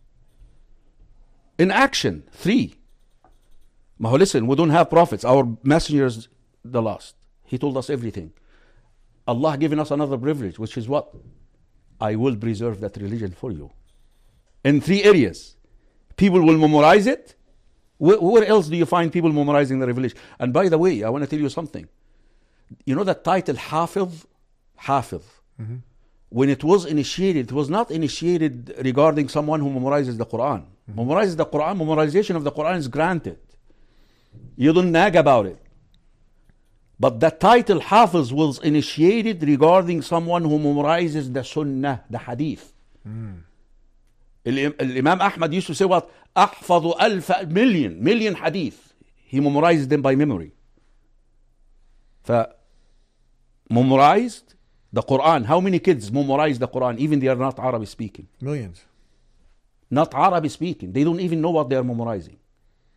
In action, 3. Maho, listen, we don't have prophets. Our messengers, the last. He told us everything. Allah given us another privilege, which is what? I will preserve that religion for you. In 3 areas. People will memorize it. Where else do you find people memorizing the revelation? And by the way, I want to tell you something. You know that title, Hafiz? Hafiz. When it was initiated, it was not initiated regarding someone who memorizes the Quran. Memorizes the Quran, memorization of the Quran is granted. You don't nag about it. But the title Hafiz was initiated regarding someone who memorizes the Sunnah, the Hadith. Imam Ahmad used to say what? أحفظ ألف million hadith. He memorized them by memory. Memorized the Quran. How many kids memorize the Quran, even they are not Arabic speaking? Millions. Not Arabic speaking. They don't even know what they are memorizing.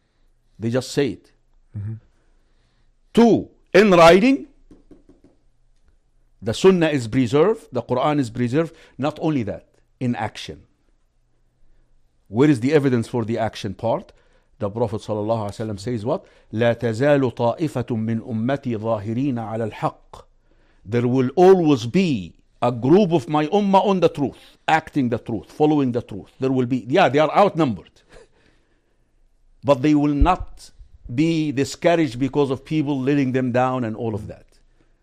They just say it. 2, in writing. The Sunnah is preserved, the Quran is preserved. Not only that, in action. Where is the evidence for the action part? The Prophet ﷺ says what? لا تزال طائفة من أمتي ظاهرين على الحق. There will always be a group of my ummah on the truth, acting the truth, following the truth. There will be, they are outnumbered. But they will not be discouraged because of people letting them down and all of that.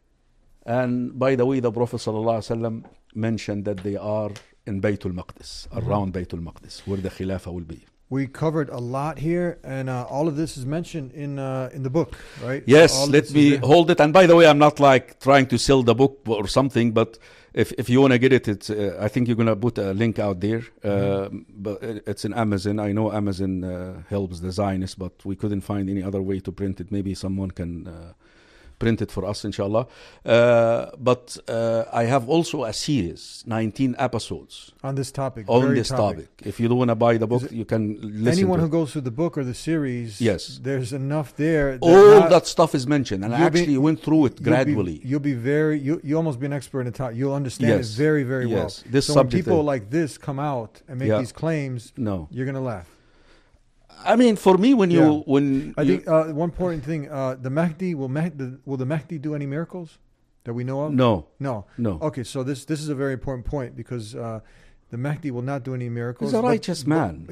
And by the way, the Prophet ﷺ mentioned that they are in Baytul Maqdis, around Baytul Maqdis, where the Khilafah will be. We covered a lot here, and all of this is mentioned in the book, right? Yes, So let me hold it. And by the way, I'm not like trying to sell the book or something, but if you want to get it, I think you're going to put a link out there. But it's in Amazon. I know Amazon helps the Zionists, but we couldn't find any other way to print it. Maybe someone can print it for us, inshallah. But I have also a series, 19 episodes. On this topic. On this topic. If you don't want to buy the book, you can listen anyone to who it. goes through the book or the series, Yes. there's enough there. All that stuff is mentioned, and I actually went through it gradually. You'll be very, you almost be an expert in the topic. You'll understand Yes. it very, very well. Yes. This so when subject people is- like this come out and make Yeah. these claims, No. you're going to laugh. I mean, for me, when Yeah. you when I you, think one important thing, the Mahdi, will the Mahdi do any miracles that we know of? No. No. No. Okay, so this is a very important point because the Mahdi will not do any miracles. He's a but- righteous man.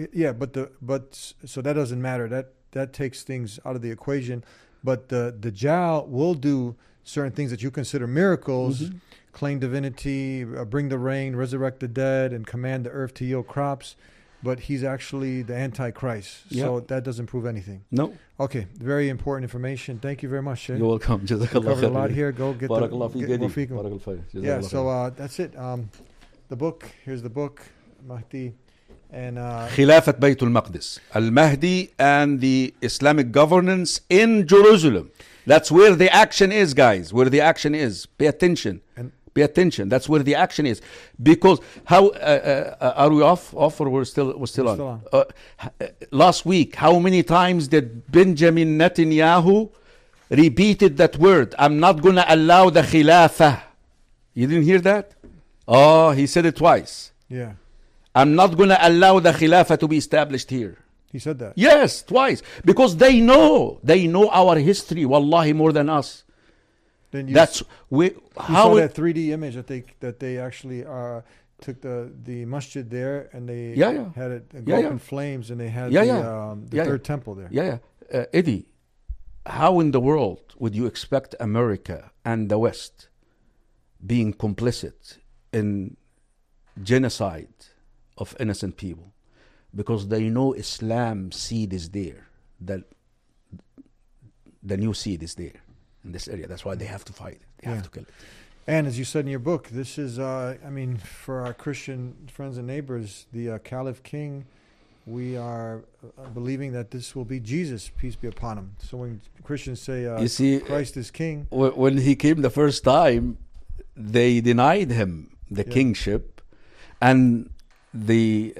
So that doesn't matter. That takes things out of the equation. But the Dajjal will do certain things that you consider miracles, Mm-hmm. claim divinity, bring the rain, resurrect the dead, and command the earth to yield crops. But he's actually the Antichrist. Yeah. So that doesn't prove anything. No. Okay, very important information. Thank you very much, Sheikh. You're welcome. We Jazakallah covered a lot khair. here. Go get Barakallah the feek, get Eddie. Rafiqum. Barakallah feek. Yeah, Jazakallah so khair. that's it. The book. Here's the book, Mahdi, and Khilafat Baytul Maqdis, Al-Mahdi and the Islamic governance in Jerusalem. That's where the action is, guys. Where the action is. Pay attention. Pay attention. That's where the action is. Because how are we off or we're still on? Last week, how many times did Benjamin Netanyahu repeated that word? I'm not going to allow the Khilafah. You didn't hear that? Oh, he said it twice. yeah, I'm not going to allow the Khilafah to be established here. he said that. Yes, twice. Because they know our history, wallahi, more than us. Then you That's we, you how saw it, that 3D image that they actually took the masjid there and they Yeah. had it go Yeah, up yeah. in flames and they had Yeah, the yeah. Yeah, third yeah. temple there. Yeah. Eddie, how in the world would you expect America and the West being complicit in genocide of innocent people? Because they know Islam seed is there. The new seed is there in this area. That's why they have to fight it. They have to kill it. And as you said in your book, this is, for our Christian friends and neighbors, the Caliph King, we are believing that this will be Jesus, peace be upon him. So when Christians say You see, Christ is king, when he came the first time, they denied him the kingship, and the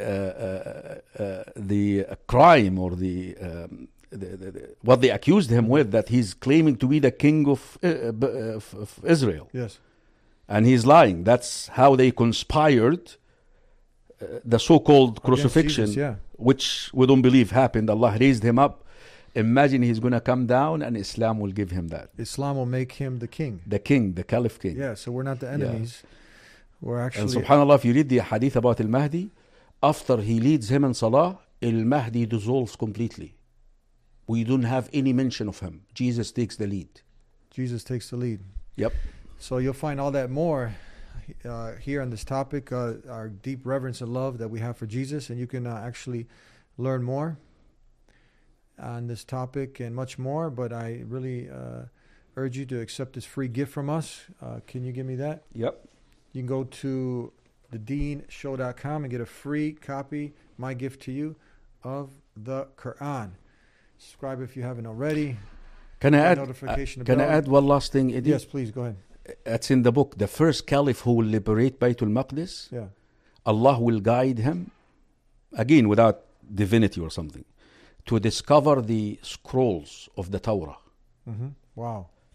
crime or what they accused him with, that he's claiming to be the king of Israel. yes, And he's lying. That's how they conspired the so-called crucifixion, Jesus, yeah. which we don't believe happened. Allah raised him up. Imagine he's going to come down and Islam will give him that. Islam will make him the king. The king, the Caliph king. Yeah, so we're not the enemies. We're And actually subhanAllah, if you read the hadith about Al-Mahdi, after he leads him in Salah, Al-Mahdi dissolves completely. We don't have any mention of him. Jesus takes the lead. Jesus takes the lead. Yep. So you'll find all that more here on this topic, our deep reverence and love that we have for Jesus, and you can actually learn more on this topic and much more. But I really urge you to accept this free gift from us. Can you give me that? Yep. You can go to thedeanshow.com and get a free copy, my gift to you, of the Quran. Subscribe if you haven't already. Can I Notification add one last thing, Eddie? Yes, please, go ahead. It's in the book. The first caliph who will liberate Baytul Maqdis, Yeah. Allah will guide him, again without divinity or something, to discover the scrolls of the Torah. Mm-hmm. Wow.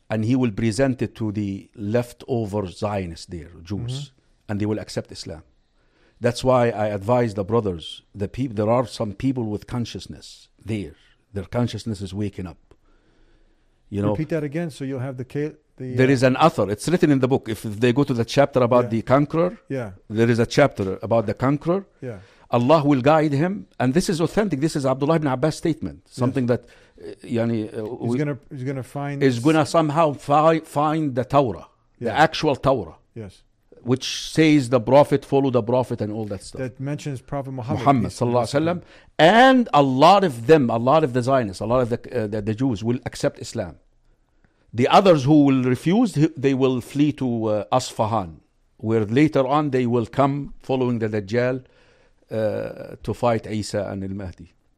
and he will present it to the leftover Zionists there, Jews, and they will accept Islam. That's why I advise the brothers, there are some people with consciousness there. Their consciousness is waking up. You know, repeat that again so you'll have there is an author. It's written in the book. If they go to the chapter about the conqueror, there is a chapter about the conqueror. Yeah. Allah will guide him, and this is authentic. This is Abdullah ibn Abbas' statement. Something that he's gonna find is gonna somehow find the Torah, the actual Torah. Yes. Which says the Prophet, follow the Prophet, and all that stuff. That mentions Prophet Muhammad sallallahu alaihi wasallam, and a lot of the Zionists, a lot of the Jews will accept Islam. The others who will refuse, they will flee to Asfahan, where later on they will come following the Dajjal to fight Isa and Al-Mahdi.